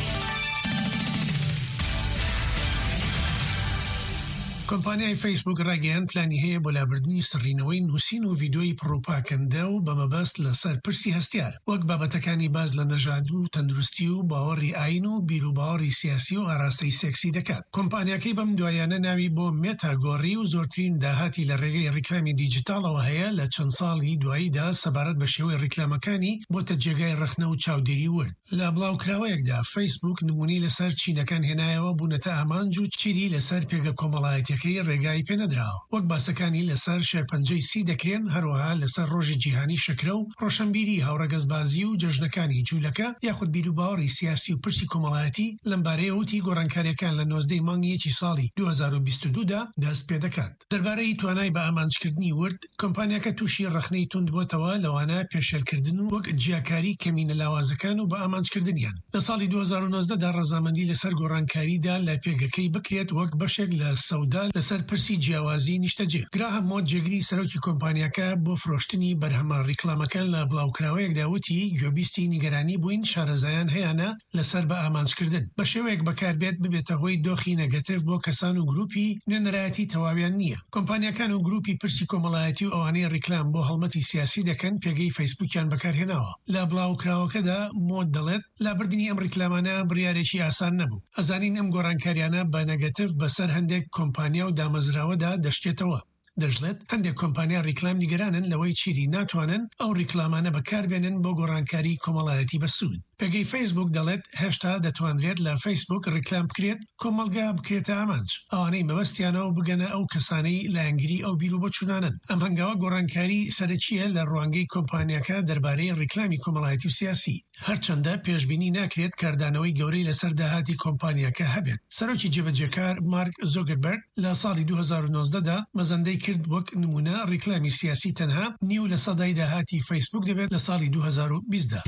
کۆمپانیای فیسبوک ڕاگەیان پلانی هەیە بۆ لابردنی سڕینەوەی نووسین و ڤیدۆی پڕوپاکەندە و بە مەبەست لەسەر پرسی هەستیار وەک بابەتەکانی باز لە نەژاد و تەندروستی و باوەڕی ئاین و بیرروباوەڕی سیاسی و ئاراستەی سێکسی دەکات کۆمپانیاکەی بەم دوایانە ناوی بۆ مێتاگۆڕی و زۆرترین داهاتی لە ڕێگەی ڕیکلامی دیجیتالەوە هەیە لە چەند ساڵی دواییدا سەبارەت بە شێوەی ڕیکلامەکانی بۆتە جێگای ڕخنە و چاودێری ورد لە بڵاوکراوەیەکدا فیسبوک نمونەی لەسەر چینەکان هێنایەوە بوونەتە ئامانج و چیری لەسەر پێگە کۆمەڵایەتی ڕێگای پێنەدراوە وەک باسەکانی لەسەر شێرپەنجەی سی دەکرێن هەروەها لەسەر ڕۆژی جیهانی شەکرە و ڕۆشنبیری هاوڕەگەزبازی و جەژنەکانی جوولەکە یاخود بیرروباوەڕی سیاسی و پرسی کۆمەڵایەتی لەمبارەیە وتی گۆڕانکاریەکان لە نۆزدەی مانگی یەکی ساڵی دوو هەزار و بیست و دوودا دەست پێ دەکات دەربارەی توانای بە ئامانجکردنی ورد کۆمپانیاکە تووشی ڕخنەی توند بۆتەوە لەوانە پێشێلکردن وەک جیاکاری کەمینە لاوازەکان و بە ئامانجکردنیان لە ساڵی دوو هەزار و نۆزدەدا ڕەزامەندی لەسەر گۆڕانکاریدا لە پێگەکەی بکرێت وەک بەشێک لە سەودا لەسەر پرسی جیاوازی نیشتەجێ گراهەم مۆت جێگری سەرۆکی کۆمپانیاکە بۆ فرۆشتنی بەرهەمە ڕیکلامەکان لە بڵاوکراوەیەکدا وتی گوێبیستی نیگەرانی بووین شارەزایان هەیەە لەسەر بە ئامانجکردن بە شێوەیەک بەکاربێت ببێتە هۆی دۆخی نەگەتیڤ بۆ کەسان و گروپی نوێنەرایەتی تەواویان نییە کۆمپانیەکان و گروپی پرسی کۆمەڵایەتی و ئەوانەی ڕیکلام بۆ هەڵمەتی سیاسی دەکەن پێگەی فەیسبووکیان بەکارهێناوە لە بڵاوکراوەکەدا مۆت دەڵێت لابردنی ئەم ڕیکلامانە بڕیارێکی ئاسان نەبوو ئەزانین ئەم گۆڕانکاریانە بە نەگەتیڤ بەسەر هەندێک کۆمپانیا و دامەزراوەدا دەشتێتەوە دەژڵێت هەندێک کۆمپانیا ڕیکلام نیگەرانن لەوەی چیری ناتوانن ئەو ڕیکلامانە بەکاربێنن بۆ گۆڕانکاری کۆمەڵایەتی بەسوود پێگەی فیسبوک دەڵێت هێشتا دەتوانرێت لە فیسبوک ڕیکلام بکرێت کۆمەلگا بکرێتە ئامانج ئەوانەی مەبەستیانەوە بگەنە ئەو کەسانەی لایەنگری ئەو بیر و بۆ چونانن ئەم هەنگاوە گۆڕانکاری سەرەکیە لە ڕوانگەی کۆمپانیاکە دەربارەی ڕیکلامی کۆمەڵایەتی و سیاسی هەرچەندە پێشبینی ناکرێت کاردانەوەی گەورەی لەسەر داهاتی کۆمپانیاکە هەبێت سەرۆکی جێبەجێکار مارک زۆگربەرگ لە ساڵی دوو هەزار و نۆزدەدا مەزەندەی کرد وەک نمونە ڕیکلامی سیاسی تەنها نیو لە سەدای داهاتی فیسبوک دەبێت لە ساڵی دوو هەزار و بیستدا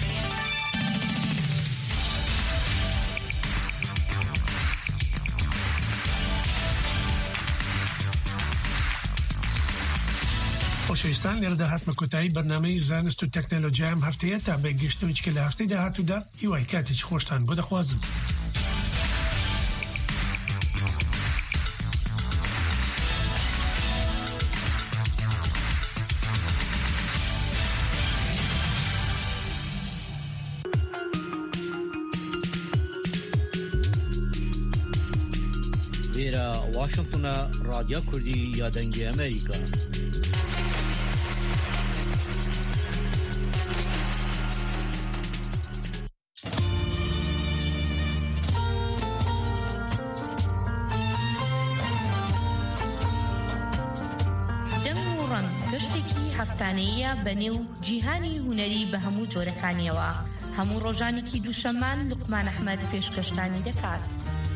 خۆشەویستان لێرەدا هاتمە کۆتایی بەرنامەی زانست و تەکنۆلۆژیا ئەم هەفتەیە تا بەگەشتنەوەی کە لە هەفتەی داهاتوودا هیوای کاتێکی خۆشتان بۆ دەخوازم. لێرە واشنگتنە رادیۆ کوردی یادەنگی ئەمریکا. هەفتانەیە بەنێو جیهانی هونەری بە هەموو جۆرەکانیەوە هەموو ڕۆژانێکی دووشەمان لوقمان ئەحمەد پێشکەشتانی دەکات.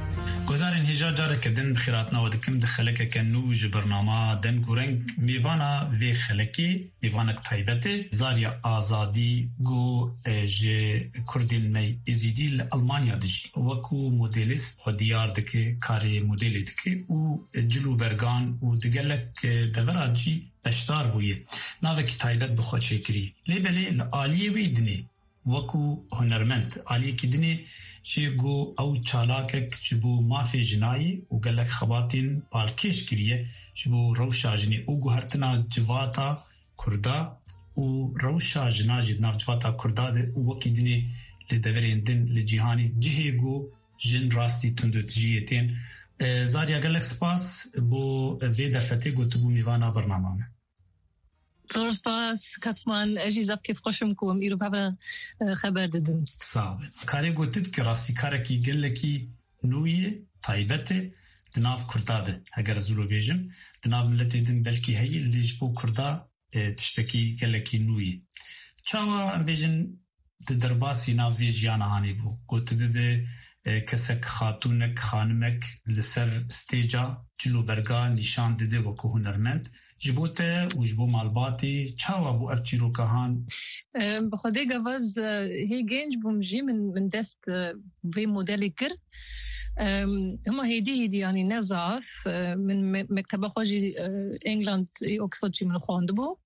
گذارین هجا جاره کردن بخیراتنا و دکم دخلک کنو جبرنامه دن گورنگ میوانا وی خلکی میوانک تایبته زاریا آزادی گو جه کردین می ازیدی لألمانیا دجی وکو مدلیست خودیار دکه کاری مدلی دکه و جلو برگان و دگلک دوراجی اشتار بویه ناوه که تایبت بخواد شکری لیبلی لآلیه ویدنی وکو هنرمند آلیه که دنی چی گو او چالاکک جبو مافی جنایی و گلک خباتین بالکش کریه جبو روشا جنی او گو هرتنا جواتا کردا و روشا جنا جدنا جواتا کردا ده او وکی دنی لدورین دن لجیهانی جهی گو جن راستی تندو تجیهتین زاریا گلک سپاس بو وی درفته گو تبو میوانا برنامه زور سپاس کتمان اجی زب کیف خوشم کوم ایرو بابا خبر دادن صعب کاری گوتید که راستی کاره کی گله کی نویه تایبته دناف کرداده اگر زلو بیجم دناف ملت دن بلکی هی لیج بو کردا تشتکی گله کی نویه چاوا ام بیجن درباسی ناف ویجیان هانی بو گوتبه به کسک خاتونک خانمک لسر ستیجا جلو برگا نشان دده وکو هنرمند جبوته و جبو مالباتی چاوا بو افچی رو کهان بخوده گواز هی گنج بومجی من من دست وی مدلی کر هما هیدی هیدی یعنی نزاف من مکتبه خوشی انگلند اکسفورد چی من خوانده بو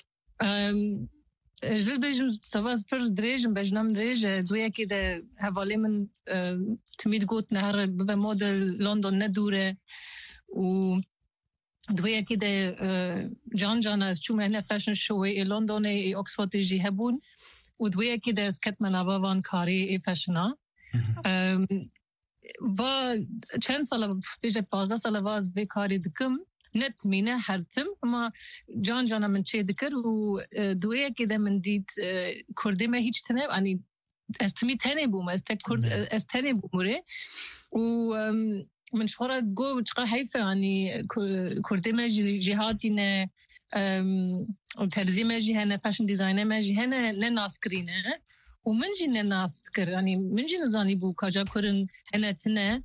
جل بجم سواز پر دریجم بجنم دریج دویا که ده حوالی من تمید گوت نهر به مدل لندن ندوره و دویا که ده جان جان از چوم هنه فشن شوی لندن ای اکسفورد جی هبون و دویا که ده اسکت من آباوان کاری ای فشنا و چند سال بیجه پازده سال واز بی کاری دکم نت مینه هرتم اما جان جانا من چه دکر و دویا که ده من دید کرده ما هیچ تنه یعنی از تمی تنه بوم از از تنه بومره و من شهرت گو چقدر حیفه یعنی کرده ما جهاتی نه ترزی ما جی هنه فشن دیزاینه ما جی هنه نه ناس کرینه و من جی نه ناس کر یعنی من جی نزانی بو کجا کرن هنه تنه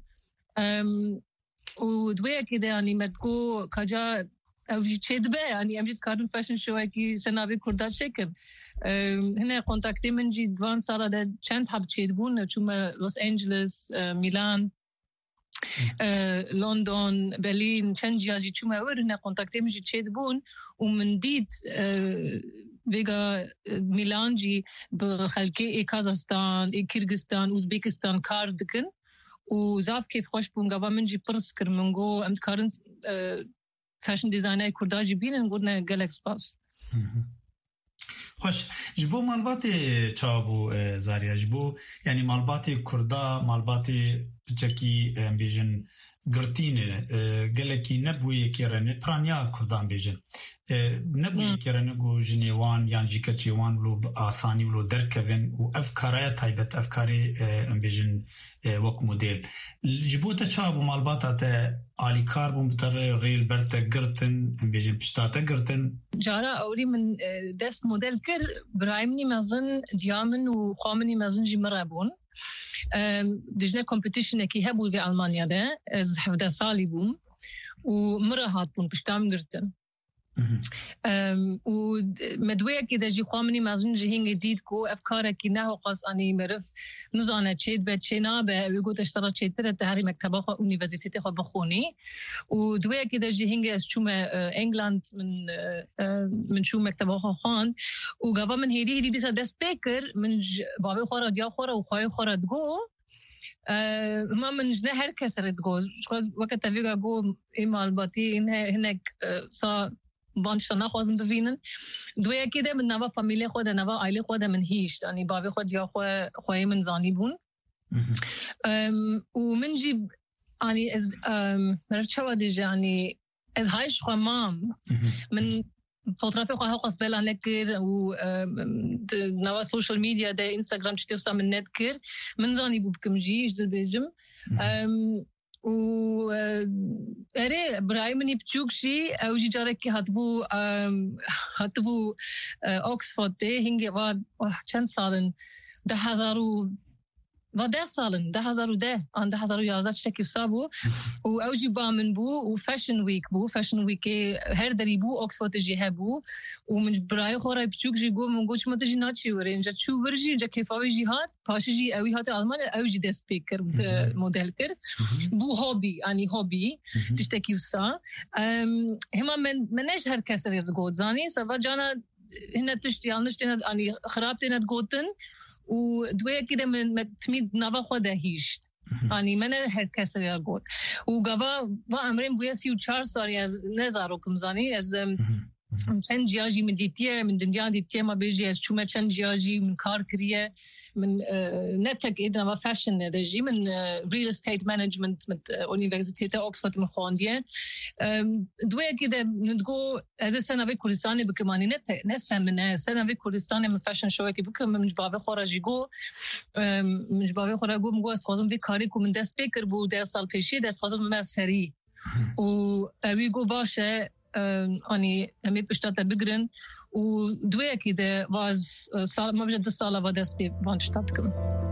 و دویا که ده یعنی مدگو کجا اوجی چه دبه یعنی امجید کارن فشن شوه که سنابی کردات شکر هنه کنتاکتی من جی دوان سالا ده چند حب چه دبون چون لوس انجلس میلان لندن برلین چند جیازی چون اور هنه کنتاکتی من جی چه دبون و من دید ویگا میلان جی بخلقه ای کازاستان ای کرگستان ازبیکستان کار دکن و زاف کیف خوش بون گاوا من جی پرس کر منگو امت کارن فاشن دیزاینر کردا جی بینن گورنه گلکس پاس خوش جبو مالبات چابو زاریا جبو یعنی مالبات کردا مالبات بچکی بیژن گرتینه گلکی نبوی کرنه پرانیا کردان بیژن نبوی کرنه گو جنیوان یانجی کچیوان لو آسانی لو درکوین و افکارای تایبت افکاری بیژن وک مدل جبو تا چابو مالبات تا عالی کار بوم بتر غیر برتا گرتن بیژن پشتاتا گرتن جارا اولی من دست مدل کر برایمنی مزن دیامن و خامنی مزن جی مرابون دجنا کمپیتیشن کی هبول في ألمانيا ده از هفده سالی بوم و مرة هات بون بشتام گرتن و مدوية كده جي خامني مازن جهينج ديد كو أفكاره كي نه قاس أني مرف نزانه تشيد بد شينا به ويقول تشترى تشيد ترى تهري مكتبه خو أونيفرسيتي خو بخوني و دوية كده جهينج از شو ما إنجلاند من من شو مكتبه خو خان و قبل من هيدي هيدي تسا دس بيكر من بابي خورا ديا خورا وخاي خورا دقو ما من جنا هر كسر دقو وقت تفيقا قو إيمال باتي إنها هناك صا بانشتنا خوازم ببینن دویا که ده من نوا فامیلی خود نوا عائله خود من هیچ یعنی باوی خود یا خو خوای من زانی بون و من جی یعنی از مرچه ودیج یعنی از هایش خو مام من فوتوغرافی خو ها قص بلان لکر و نوا سوشال میدیا ده اینستاگرام چطور سام نت کر من زانی بو بکم جی جد بیجم و اره برای منی بچوکشی اوجی جاره که هاتبو هاتبو اکسفورد ده هنگه و چند سالن ده هزار و و ده سالن ده هزار و ده آن ده هزار و یازده شکی سابو و اوجی بامن بو و فاشن ویک بو فاشن ویک هر دری بو اوکسفورد جی هبو و من برای خورای بچوک جی گو من گوش مت جی ناچی ور اینجا چو ورجی جا کیفاوی جی هات پاش جی اوی هات آلمان اوجی دست پیکر مدل کر بو هابی یعنی هابی تشتکی وسا هما من منش هر کس رید گود زانی سوا جانا هنا تشتی آنش تناد یعنی خراب تناد گودن و دوی كده من تمید نوا خود هیشت یعنی من هر کس ریا گود و گوا و امرین بویا سی و چهار سالی از نزارو کمزانی از چند جیاجی من دیتیه من دنیا دیتیه ما بیجی از چومه چند جیاجی من کار کریه من نتک ایدنا و فاشن نداجی من ریل استیت مانجمنت من اونیورسیتیت اوکسفورد من خواندیه دوی كده ندگو از سنوی کردستانی بکمانی نت نسمنه سنوی کردستانی من فاشن شوی که بکم من جبابه خورجی گو من جبابه خورجی گو مگو استخدام وی کاری کو من دست پیکر بود ده سال پیشی دست خواستم من سری و اوی گو باشه آنی همی پشتات بگرن و دوی كده واز سال ما بجد سال و دست بی وانشتات کم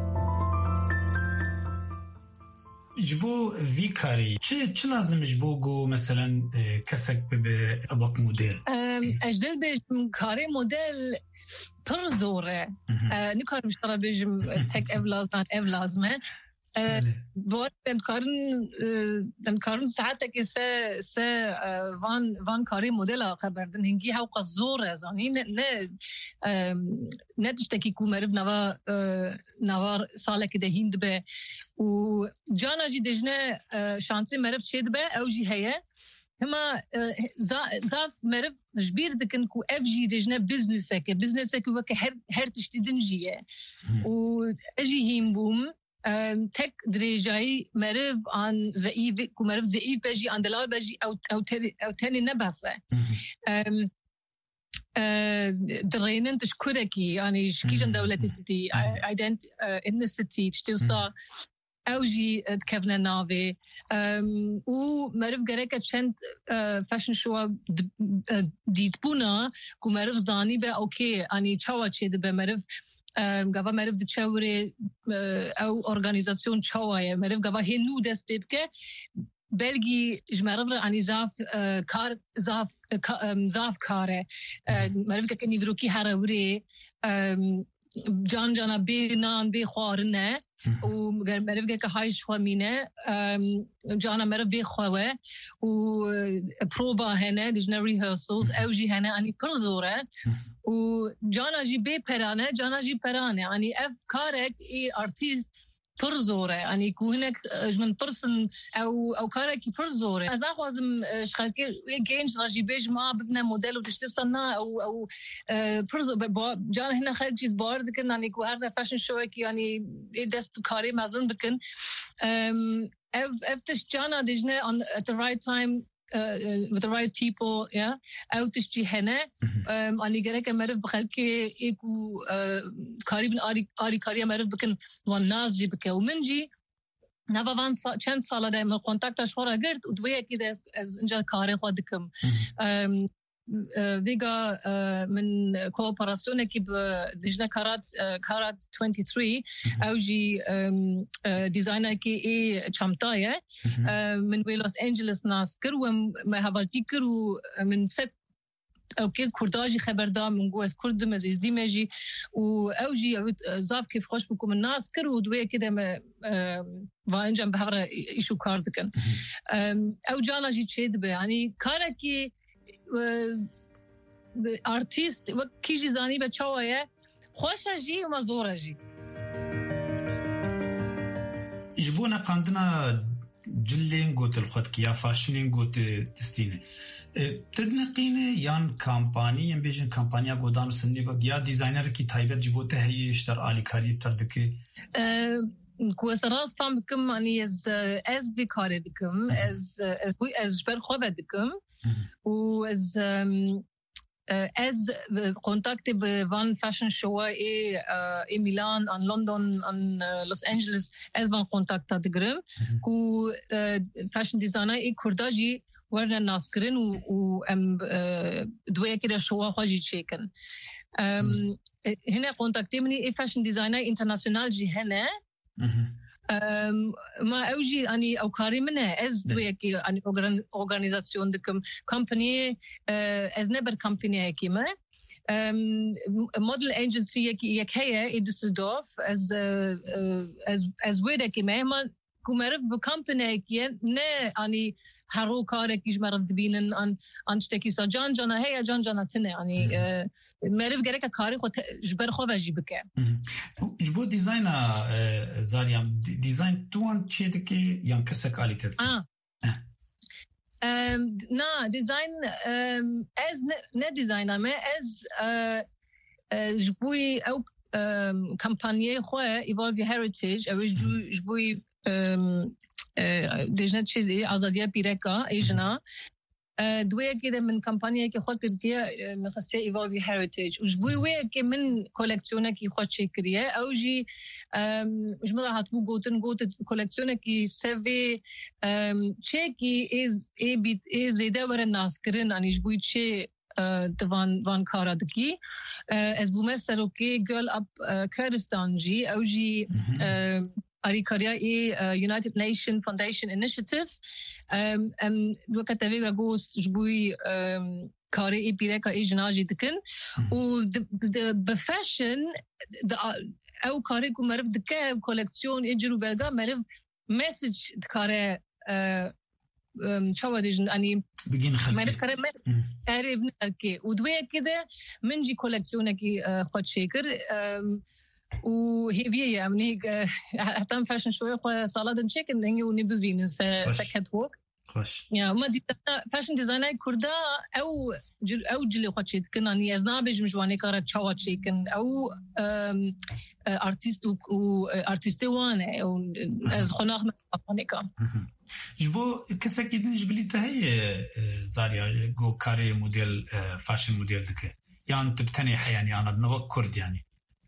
جبو وی کاری چه چه لازم جبو گو مثلا کسک به اباک مدل اجدل بجم کاری مدل پر زوره نکار مشترا بجم تک اف لازم اف لازمه بود بمکارن بمکارن ساعتك س س وان وان کاری مدل خبردن هنگی ها قزور از آنی نه نه نه تشتکی کو مرد نوا نوار سال که دهیند به و جانا جی دجنه شانسی مرد شد به اوجی هیه هما زاف مرد جبیر دکن کو اف جی دجنه بزنسه که بزنسه که وقت هر هر تشتیدن جیه و اجی هم بوم تك دريجاي مرف عن زئيف كمرف زئيف بجي عن دلال بجي أو أو تاني أو تاني نبصة درينن تشكركي يعني شكيجن دولتي تي ايدنت انستي تشتوصا اوجي تكفنا نافي و مرف غريك چند فاشن شو ديت بونا كمرف زاني به اوكي يعني چاوا چيد به مرف گاوا مرف دچوره او ارگانیزاسیون چاوایه مرف گاوا هنو دست ببکه بلگی جمرف انی زاف کار زاف زاف کاره مرف که نیوروکی هراوری جان جانا بی نان بی خوارنه و مرف که هایش خوامینه جانا مرف بی خواه و پروبا هنه دیجنا ریهرسلز اوجی هنه انی پرزوره و جانا جی بی پرانه جانا جی پرانه یعنی اف کارک ای ارتیست پرزوره یعنی کوهنک من پرسن او او کارک پرزوره از آخوازم شخالکی یک گنج راجی بیج ما ببنه مدل و تشتیف سنا او او پرزور جانا هنا خیلی چیز بارد کن یعنی کو هر فاشن شوی که یعنی دست کاری مزن بکن اف اف تش جانا دیجنه on at the right time Uh, with the right people, yeah. أو تشجي هنا. أنا جريك مرف بخلكي إيكو قريب آري آري كاريا مرف بكن والناس جي بكه ومنجي نبا وان سا چند ساله ده من كونتاكت أشوارا قرد ودوية كده از إنجا كاري خودكم. ويجا من كوبراسيون كي بديجنا كارات كارات ثلاثة وعشرين أو جي ديزاينر كي إيه شامتاية من لوس أنجلس ناس كرو ما هبالتي كرو من سك أو كي كرداجي خبردار من جوز كرد مزيز ديماجي وأوجي زاف كيف خوش بكم الناس كرو دوية كده ما وانجم بهذا إيشو كاردكن أو جانا جي تشيد به يعني كاركي ارتیست و کیجی زانی به چاویه خوش جی و مزور جی جبونا قاندنا جلين قوت الخط كيا فاشلين قوت دستينه تدنقينه يان كامباني يان بيجن كامبانيا قودانو سنني بق يا ديزاينر كي تايبت جبوته هي اشتر آلي كاري بتردكي كوس راس فهم بكم يعني از از بكاري بكم از از از جبر خوبه بكم و از از كونتاكت بوان فاشن شو اي اي ميلان ان لندن ان لوس انجلس از وان كونتاكت دغرم كو فاشن ديزاينر اي كرداجي ورنا ناس كرن و ام دويه كده شو خواجي تشيكن هنا كونتاكت مني اي فاشن ديزاينر انترناسيونال جي هنا ما اوجي اني او كاري منها از دويكي اني اورغانيزاسيون دكم كومباني از نبر كومباني كيما موديل ايجنسي يك هي دوسلدورف از از از ويدا كيما ما كومرف بكومباني كي نه اني هرو كارك يجمر دبينن ان ان تشتكي سا جان جانا هي جان جانا تنه يعني مرف گرک کاری خود جبر خو وجی بکه جبو دیزاین زاریم دیزاین توان چه دکی یا کس کالیته اه ام نه دیزاین از نه دیزاین اما از جبوی او کمپانی خو ایوالو هریتیج او جبوی دیجنه چی آزادی پیرکا ایجنا دوی كده من كامبانيا كي خود كديه من خاصه ايفولفي هيريتيج وجبوي وي كي من كولكسيونه كي خود شكريه او جي جمله هاتبو غوتن غوت كولكسيونه كي سيفي تشيكي از اي بي اي زيده ور الناس كرن اني جبوي تشي دوان وان كارادكي از بومسرو كي جيرل اب كردستان جي او جي أريكاريا إيه United Nation Foundation Initiative أم أم وقت تبغى جوس جبوي كاري إيه بيركا إيه جناجي تكن و بفاشن أو كاري كم مرف دكا كولكسيون إجرو بلغا مرف مسج دكاري شو أدري أني بيجين خلقي مرف كاري مرف أعرف نكى ودوية كده منجي كولكسيونك خد شكر وهي بيه يعني حتى فاشن شويه خو صالات نشكن هي ونبذين سكت ووك خوش يا ما دي فاشن ديزاينر كردا او او جلي خدشت كنا اني ازنابج مجواني كارا تشاوات شيكن او ارتست و ارتست وانا او از خناخ مانيكا جبو كسكي نجبليته هي زاريا جو كاري موديل فاشن موديل دك يعني تبتني يعني انا نبغى كرد يعني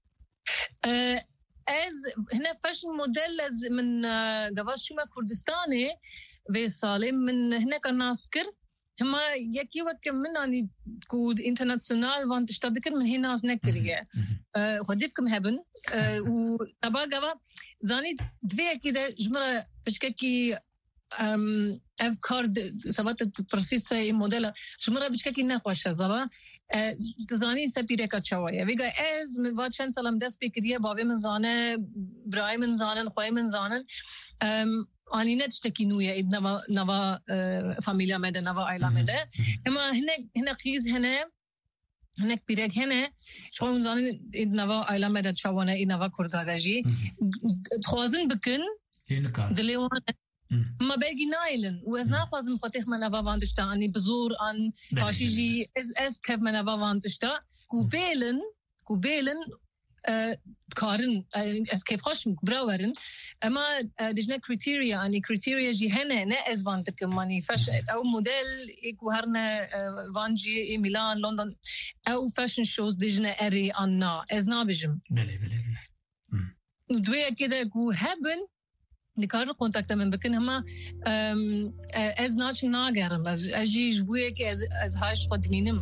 از هنا فاشن موديل من جواز شما كردستاني في سالم من هنا كناسكر هما يكي وك من اني كود انترناسيونال وانت تشتبكر من هنا ناس نكريه خديبكم هبن وطبعا جوا زاني دوي كده جمله بشكي ام افكار سبات برسيسه موديل جمله بشكي نخوشه زبا زانی سپیره کا چوایه ویگا از من وقت چند سالم دست بکریه بابی من زانه برای من زانن خوای من زانن آنی نتشتکی نویه اید نوا نوا فامیلیا مده نوا عائله مده اما هنک هنک خیز هنه هنک پیرک هنه شما زانن اید نوا عائله مده چوانه اید نوا کردادجی خوازن بکن دلیوان ما بيجي نايلن وإذا ناخذ مخاطيخ من أبا فاندشتا أني بزور أن هاشيجي إز إز كيف من أبا فاندشتا كوبيلن كوبيلن كارن إز كيف خش براورن أما دجنا كريتيريا أني كريتيريا جي هنا نا إز فاندك ماني فش أو موديل إكو هرنا فانجي ميلان لندن أو فاشن شوز دجنا أري أنا إز نابجم بله بله بله دوية كده كو هبن نكار كونتاكت من بكن هما از ناچ ناگرم از اجي جبويه كي از از هاش قدمينم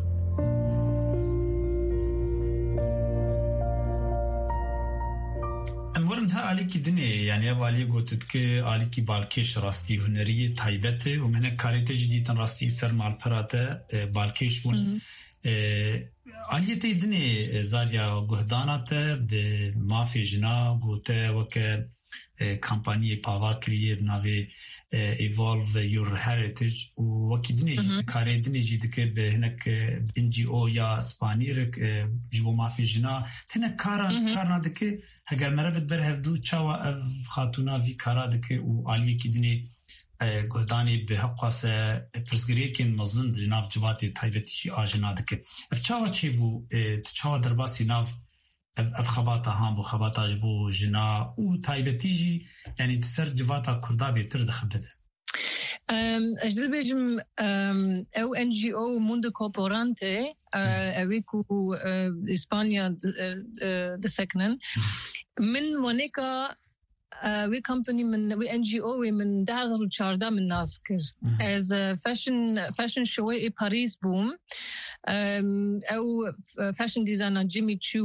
امورن ها عليك دني يعني اوالي قلت كي عليك بالكيش راستي هنريه تايبته ومن كاريت جديد راستي سر مع البراته بالكيش بون عليته دني زاريا غهدانته بمافي جنا قوته وك کمپانی پاوا کریه بناوی Evolve Your Heritage و وکی دنی جید کاری دنی جید که به هنک ان جی او یا اسپانیرک جبو مافی جنا تنه کارا کارنا دکه اگر مربط بر هفدو چاوا اف خاتونا وی کارا دکه و آلیه کی دنی گهدانی به حقاس پرسگریه که مزن جناف جواتی تایبتیشی آجنا دکه اف چاوا چه بو چاوا درباسی ناف اف خباتا هم بو خباتا جبو جنا و تایبتیجی یعنی تسر جواتا کردا بیتر دخبته اجدر بيجم او ان جي او موندو كوربورانتي اويكو اسبانيا دسكنن من ونيكا وي كومباني من وي ان جي او من ده هزار و چهارده من ناسكر از فاشن فاشن شوي باريس بوم او فاشن ديزاينر جيمي تشو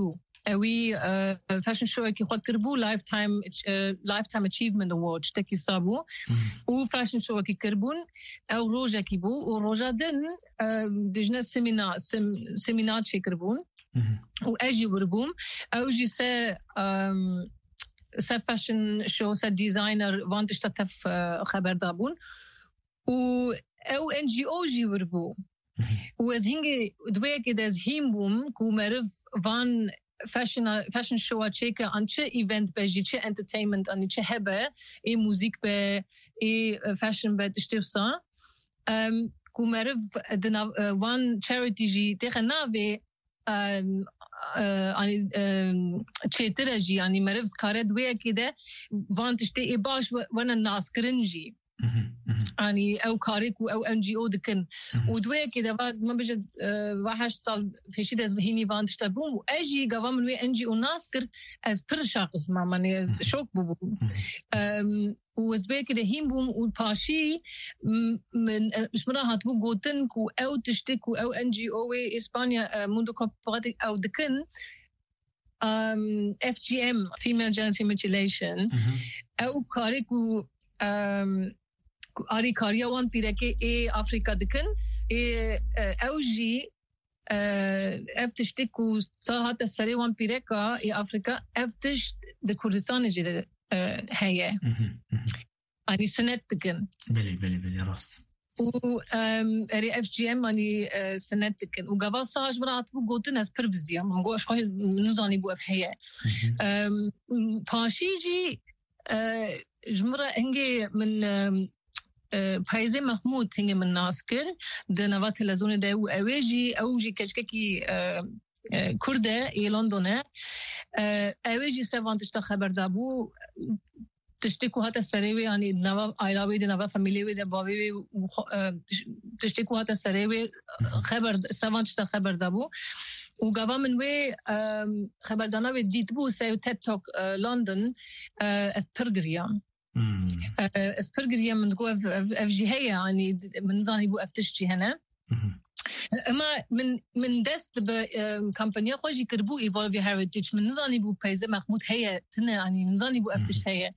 اوی فاشن شو کی خود کربو لایف تایم لایف تایم اچیومنت اوارد تکی صابو و فاشن شو کی کربون او روجا کی بو و روجا دن دجنا سيمينار سيمينار شي كربون واجي وربوم او جي سا سا فاشن شو سا ديزاينر وانت اشتتف خبر دابون و او ان جي او جي وربو واز هينجي دويا كده از هيم بوم كو مرف فان فاشن فاشن شو تشيكا ان تشي ايفنت بيجي تشي انترتينمنت ان تشي هبه اي موزيك به اي فاشن به تشتفسا ام كو مرف دنا وان تشاريتي جي تخناوي ام يعني تشيترجي يعني مرف كاره دويا كده وان تشتي باش وانا الناس كرنجي يعني او كاريك او ان جي او دكن ودوي كده بعد ما بجد واحد صار في شيء ده هيني فان تشتبون واجي قام من وي ان جي او ناسكر از بير شخص ما ماني شوك بو ام ودوي كده هيم بوم وباشي من مش مرات بو غوتن كو او تشتكو او ان جي او اسبانيا موندو كوبراتيف او دكن ام اف جي ام female genital mutilation او كاريك ام آری کاریا وان پیره که ای آفریقا دکن ای اوجی افتشتی کو ساعت سری وان پیره که ای آفریقا افتش د کردستان جده هیه آنی سنت دکن بله بله بله راست و اری اف جی ام آنی سنت دکن و گاوا ساعت برات بو گوتن از پر بزدیم من گوش خواهی نزانی بو اف هیه پاشی جی جمرة هنجي من فايزة محمود هنجي من ناسكر ده نوات لزون ده وأواجي أوجي كشككي كردة إي لندن أواجي سوان تشتا خبر دابو تشتكو هذا السريوي يعني نوا عائلوي ده نوا فاميلي ده بابي تشتكو هذا السريوي خبر سوان تشتا خبر دابو وقابا من وي خبردانا وي ديت بو سيو تيد توك لندن اسبرغريا اسبرغريا من قوة اف جي هي يعني من زاني بو افتشتي هنا اما من من دست بكامبانيا خوشي كربو ايفولفي هيريتج من زاني بو بايزة محمود هي تنا يعني من زاني بو افتشت هي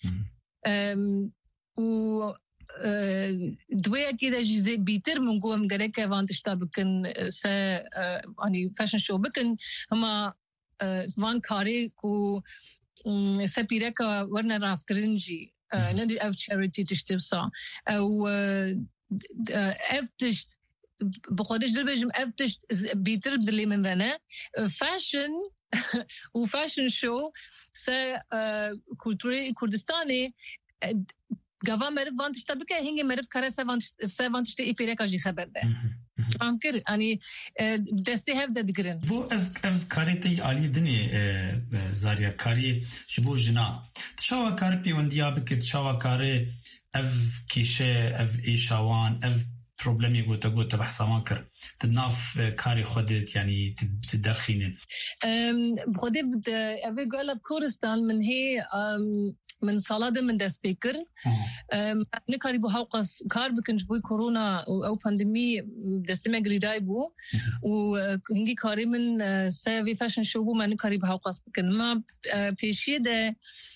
و دوية كده جزء بيتر من قوة مقريكا وان تشتابكن سا يعني فاشن شو بكن هما وان كاري كو سبيريكا ورنا راس كرنجي ندي او تشاريتي تشتبسا او افتشت بخودش دل بجم افتشت بيتر بدلي من ذنا فاشن وفاشن شو سا كولتوري كردستاني گاوا مرد وانتش تبکه هنگی مرد کار سوانتش سوانتش تی پیره کاجی خبر ده آنکر یعنی دسته هف دادگرن بو اف اف کاریتی عالی دنی زاریا کاری شبو جنا تشاوا کار پیوندیا بکت تشاوا کار اف کیشه اف ایشوان اف پروبلمی گوته گوته بحثوان کر تناف کاری خودت يعني تدرخينه بخودي بد ابي قال كردستان من هي من صلاده من دا سبيكر نكاري بو حوقس كار بكنج بو كورونا او بانديمي دستمه غريداي بو وهنجي كاري من سيفي فاشن شو بو ما نكاري بو حوقس بكن ما بيشي ده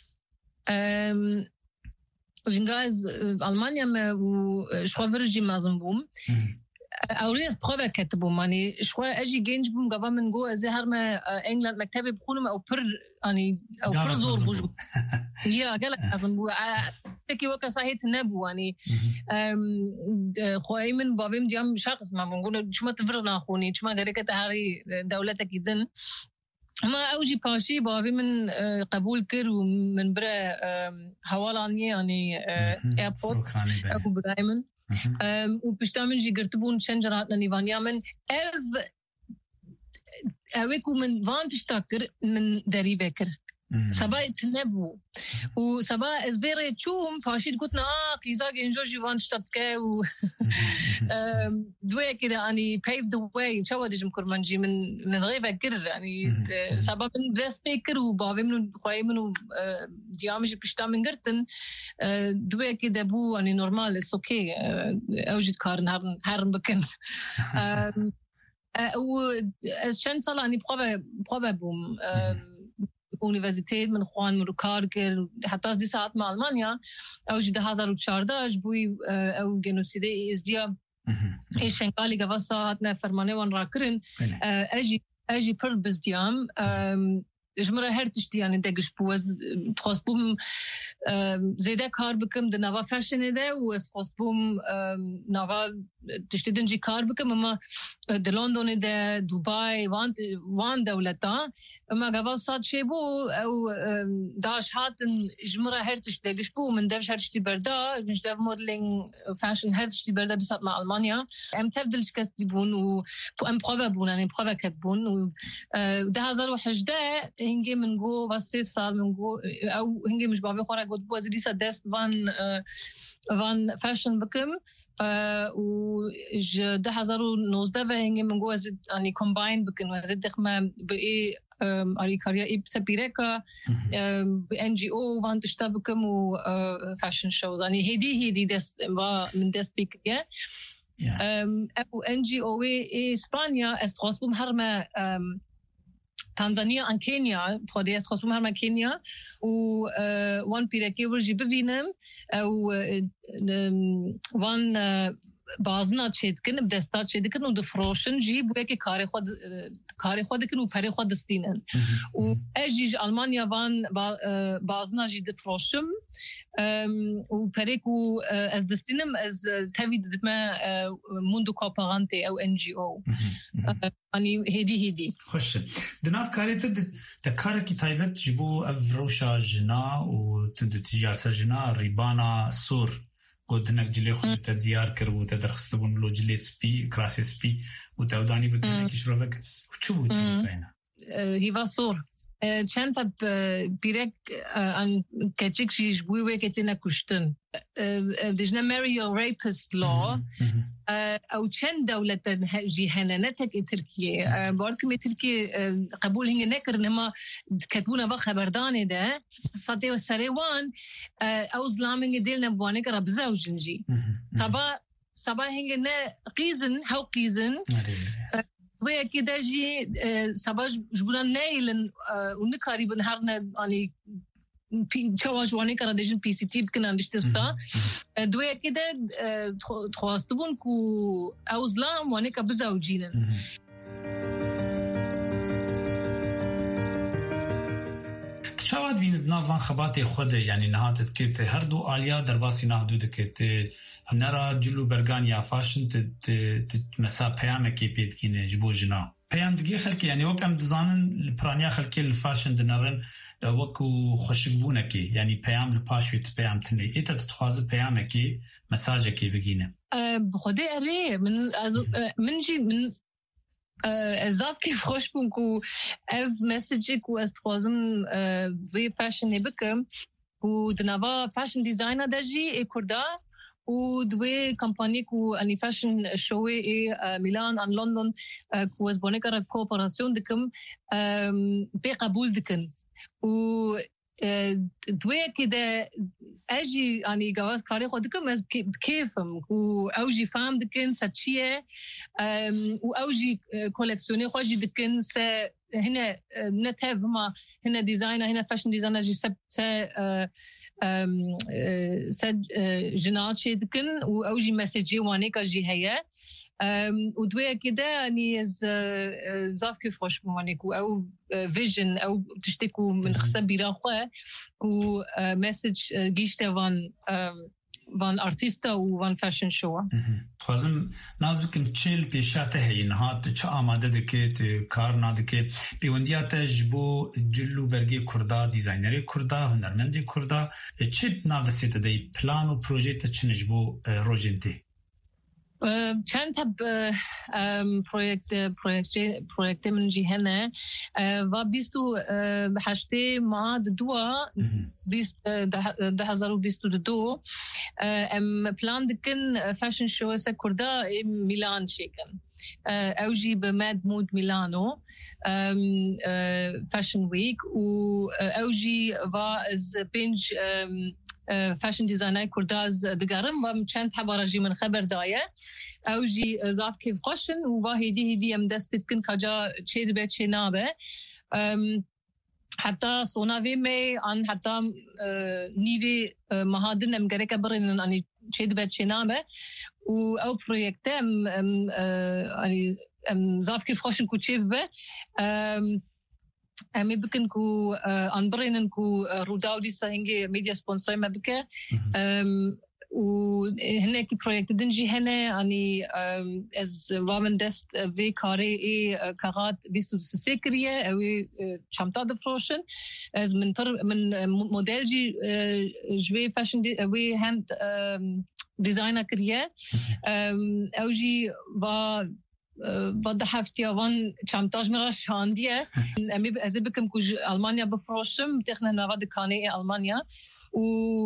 جنگاز ألمانيا ما وشوا فرجي مازن بوم أوريس بخوة كتبوا ماني شوا أجي جينج بوم قبل من جوا زي هرما إنجلند مكتبي بخونم أو بر يعني أو بر زور بوجو يا قالك مازن بو تكي وقت صحيح نبو يعني خوي من بابيم ديام شخص ما بنقول شو ما تفرنا خوني شو ما غيرك تهاري دولتك يدن ما أوجي باشي بابي من قبول كر ومن برا حوالانية يعني ايربورت أبو برايمن وبشتامن جي قرتبون شنجراتنا نيفانيا من اف اويكو من فان تشتاكر من داري بكر سبا تنبو وسبا ازبيري تشوم فاشيد قلتنا اه قيزاق انجوجي فان تشتاكا و دوية كده يعني pave the way شو ديجم كرمانجي من من غير فكر يعني سبا من درس بيكر وبابي من خوي من ديامجي بشتامن قرتن دوية كده بو يعني نورمال اس اوكي اوجد كارن هرن هرن بكن و شن صلا يعني بخوبة بخوبة بوم اونیورسیته من خوان من کار کرد حتی از دی ساعت ما آلمانیا او جی ده هزار و چهارده بوی او گنوسیده ازدیا ایشنگالی گوا ساعت نه فرمانه وان را کرن اجی اجی پر بزدیام جمره هر تشتی یعنی دگش بوز تخص بوم زیده کار بکم ده نوا فشن ده و از خص بوم نوا تشتی دنجی کار بکم اما ده لندن ده دوبای وان وان دولتا اما گوا ساعت شی بو او داش هاتن جمره هر تشتی دگش بو من دفش هر تشتی بردا مش دف مودلینگ فشن هر تشتی بردا دسات مع ألمانيا ام تبدلش كاستي بون و ام بروفا بون يعني بروفا كات بون و ده هزار وحجده هنگی من گو واسه سال من گو او هنگی مش بابي خورا گفت باز دیسا دست وان وان فاشن بکم و ج ده هزار و نوزده و هنگی من گو از يعني کمباین بکن و از دخمه به آری کاریا ای سپیرکا ان جی او وان تشتا بکم و فاشن شوز يعني هدی هدی دست با من دست بکیه او ان جی او ای اسپانیا است خاصبم هرما تانزانیا ان کینیا پودی است خاصبم هرما کینیا و وان پیرکی ورجی ببینم او وان بازنا چید کن بدستا چید کن و دفروشن جی بوی که کار خود کار خود کن و پری خود دستینن و اجیج آلمانیا وان بازنا جی دفروشم و پری کو از دستینم از تاوید دتما موندو کاپارانتی او ان جی او یعنی هدی هدی خوش دناف کاریت د کار کی تایبت جبو افروشا جنا و تند تجار جنا ریبانا سور قدنك جلي خدت ديار كربو تدرخستبون لو جلي سبي كراسي سبي وتوداني بتنك شروفك شو شو كاينه هيفا صور چند تا بیرک ان کچک شیش بوی وکتینا کشتن دیجنا مریو ریپست لا او چند دولت جهننتك تركيا باركم تركيا قبول هنگ نکر نما كتبونا با خبردانه ده صدي وسريوان او ظلامنگ دل نبوانه كرا بزوجنجي طبعا صباح هنگ نه قيزن هاو قيزن ويا كده جي صباح جبنا نايلن ونكاري بنهارنا يعني شواجواني كرا ديجن بي سي تي بكنا نشترسا دويا كده تخواستبون كو اوزلام وانيكا بزوجينن شاید بینید نوان خبات خود یعنی نهاتت که هر دو آلیا در باسی نهدود که هنرا جلو برگان یا فاشن ت مسا پیام کی پید کینه جبو جنا پیام دیگه خلکی یعنی وکم دزانن پرانیا خلکی الفاشن دنرن وکو خوشبونه کی یعنی پیام لپاشوت پیام تنی ایت تتخواز پیام کی مساج کی بگینه بخوده اره من از من جی من ازاف كيف خوش بونكو اف مسجك و استخوازم في فاشن نبكم و دنابا فاشن ديزاينر دجي اي كردا و دوي كمباني كو اني فاشن شوي اي ميلان ان لندن كو از بونيكا كوبراسيون دكم بقبول دكن و دوی كده اجي يعني جواز كاري خودكم از بكيفم و اوجي فهم دكن ساتشيه و اوجي كولكسيوني خوجي دكن س هنا نتاف ما هنا ديزاينر هنا فاشن ديزاينر جي سب س س جنات شي دكن و اوجي مسجي واني كجي هي ودوية كده يعني زاف كيف خوش موانيكو أو فيجن أو تشتكو من خصة بيراخوة كو مسج جيشتا وان وان ارتيستا و وان فاشن شو خوازم ناز بكم تشيل بيشاته هي نهات چه آماده دکت کار نادکه بیوندیات جبو جلو برگی کردا دیزاینری کردا هنرمندی کردا چه نادسیت دی پلان و پروژه تچنجبو روجنتی چند تا پروژه پروژه پروژه من جهنه و بیست و هشت ماه دوا بیست ده هزار و بیست و دو ام پلان دکن فاشن شو سکردا میلان شکن اوجی به مد مود میلانو فاشن ویک و اوجی و از پنج فاشن دیزاینر کرداز دگرم و چند حبارجی من خبر دایه اوجی ضاف کیف قشن و هدی هدی ام دست بتکن کجا چه دبه چه نابه حتى صناوي مي عن حتى نيفي مهادن ام غريك برين اني تشيد بات شنامه و او بروجكت ام اني ام زاف كيف خوشن كوتشيف به امي بكن كو ان برين كو روداودي ساينجي ميديا سبونسر ما بك وهناك بروجكت دنجي هنا اني از رامن دست في كاري اي كارات بيستو سيكريه او شامتا دفروشن از من من موديل جي جوي فاشن وي هاند ديزاينر كريه او جي با بعد هفته وان چمتاج مرا شاندیه امی از بکم کوج المانیا بفروشم تخنه نواد کانی المانیا و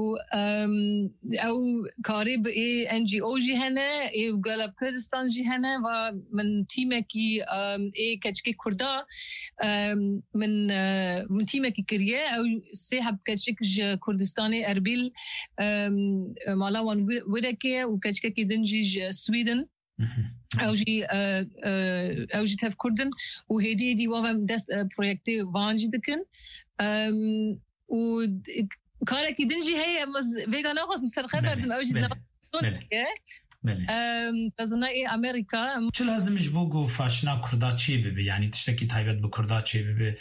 او کاری به ان جی او جی هنه ای گلب کردستان جی هنه و من تیمه کی ای کچکی کردا من من تیمه کی کریه او سه هب کچک کردستانی اربیل مالا وان ورکه و کچکی کی دنجی سویدن او جی او جی تف کردن و هدی دی وام دست پروژکتی وانجی دکن و کاری که دنجی هی مز ویگانا خاص سر خبردم او جی نبود که تزنای امریکا چه لازمش بوگو فاشنا کردا چی ببی یعنی تشتکی تایبت به کردا چی ببی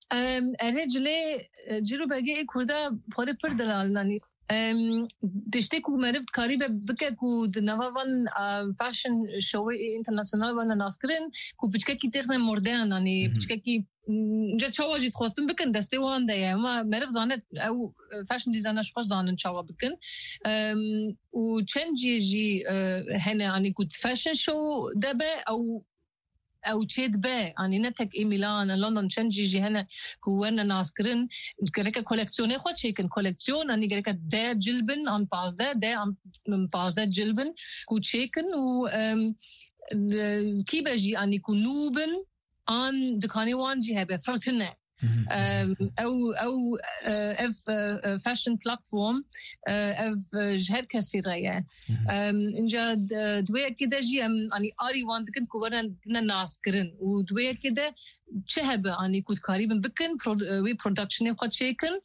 ارجلی جرو بگی کردا پاره پر دلالنی دشته کو مرفت کاری به بکه کو د نووان فاشن شو اینترنشنال ون ناسکرین کو بچکه کی تخنه مردن یعنی بچکه کی جا چاواجی خواستم بکن دسته وان ده ما مرف زانت او فاشن دیزاینرش خواست زانن چاوا بکن و چند جی جی هنه یعنی کو فاشن شو دبه او او تشيد به اني نتك اي ميلان لندن تشنجي جي هنا كونا ناسكرين كريكا كولكسيوني خو تشيكن كولكسيون اني كريكا دا جلبن ان باز دا دا من باز جلبن كو تشيكن و كي بجي اني كنوبن ان دكاني وان جي هبه فرتنا او او اف فاشن بلاتفورم اف جهر كثيره انجا دويه كده جي اني اري وان كنت كورن كنا ناس كرن ودويه كده شهبه اني كنت قريبا بكن وي برودكشن خد شيكن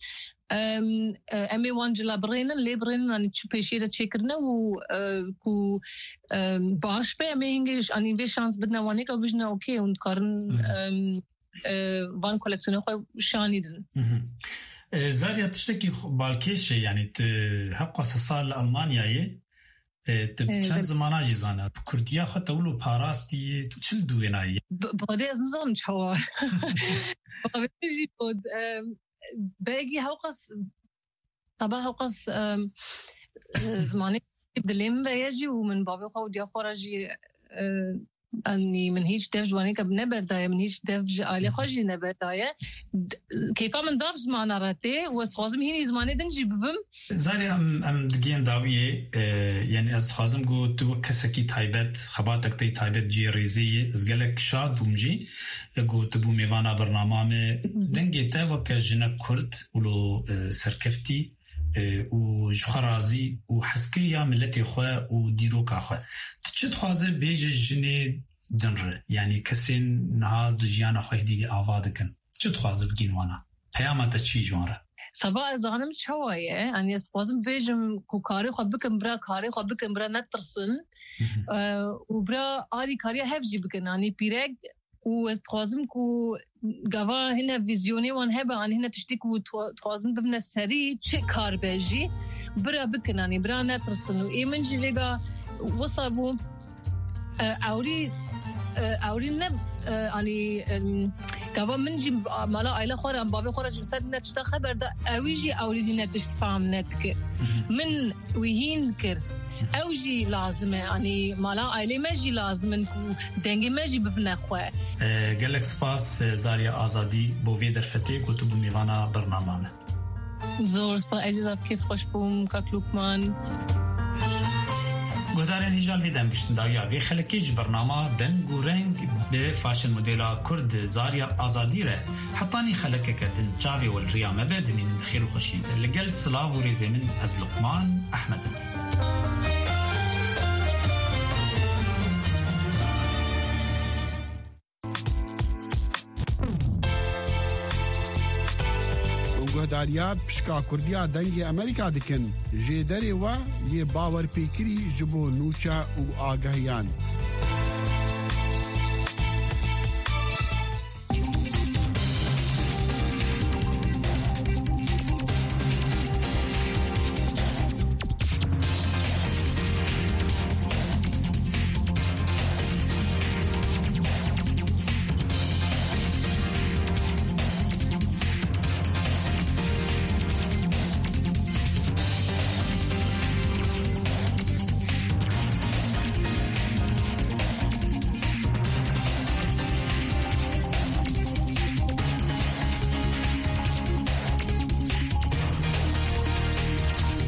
امي وان جلابرين ليبرين اني تشبيشيره تشيكرنا و كو باش به امينجش اني بي شانس بدنا وانيك بجنا اوكي ونقارن وان کلکسیون خو شانیدن زاریا تشتکی بالکیش یعنی حق سال المانیایی ت چند زمانه جزانه کردیا خو تولو پاراستی چل دوینایی بعد از نظام چوا بعد جی بود باقي هوقس طبعا هوقس زماني بدلم بيجي ومن بابي خو دي خرجي اني من هيج دف جواني كب نبردايه من هيج دف علي خوجي نبردايه كيف من زار زمان راتي واستخدم هني زماني دنجي بفم زاري ام ام دگين داويه يعني از خازم گو تو کسکی تایبت خباتك تي تایبت جي ريزي از گلك شاد بومجي گو تبو میوانا برنامه دنگي تا وك جنا كرد ولو سركفتي و جخرازي و حسكية ملتي خواه و ديروكا خواه تشد خوازه بيج جني دنر يعني كسين نهاد جيانا خواه ديگه آوادكن تشد خوازه بگين وانا پیامتا چي جوانره سبا زانم چوايه يعني اسقوزم بيجم كو كاري خو بكم برا كاري خو بكم برا نترسن و برا آري كاري هفجي بكن يعني بيرق و استخوازم كو گوا هنا ویزیونی وان هبه آن هنا تشتیک و تخوازم ببنه سری چه کار بیجی برا بکنانی برا نترسن و ایمن جی ویگا وصابو اوری اوری نب آنی گوا من جی مالا آیلا خوره ام بابی خوره جمسد نتشتا خبر دا اوی جی اوری هنا تشت فهم نت کر من ویهین کر اوجي لازمه يعني مالا عائله ماجي لازم نكون دنگي ماجي ببنا خواه قال لك سپاس زاريا آزادي بو في درفتي كتب ميوانا برنامه زور سپاس اجازه كيف خوش بوم كاكلوكمان گودارن هیجال ویدم گشتن داویا وی خلکیج برنامه دنگ و رنگ به فاشن مدیلا کرد زاریا آزادی ره حطانی خلکه کدن جاوی والریامه به بنین الخير وخشید لقل سلاف و ریزه من از لقمان احمد بەشداریات پشکا کوردیا دەنگی ئەمریکا دکن ژێ دەرێوە یێ باوەرپێکری ji bo nûça û agahiyan.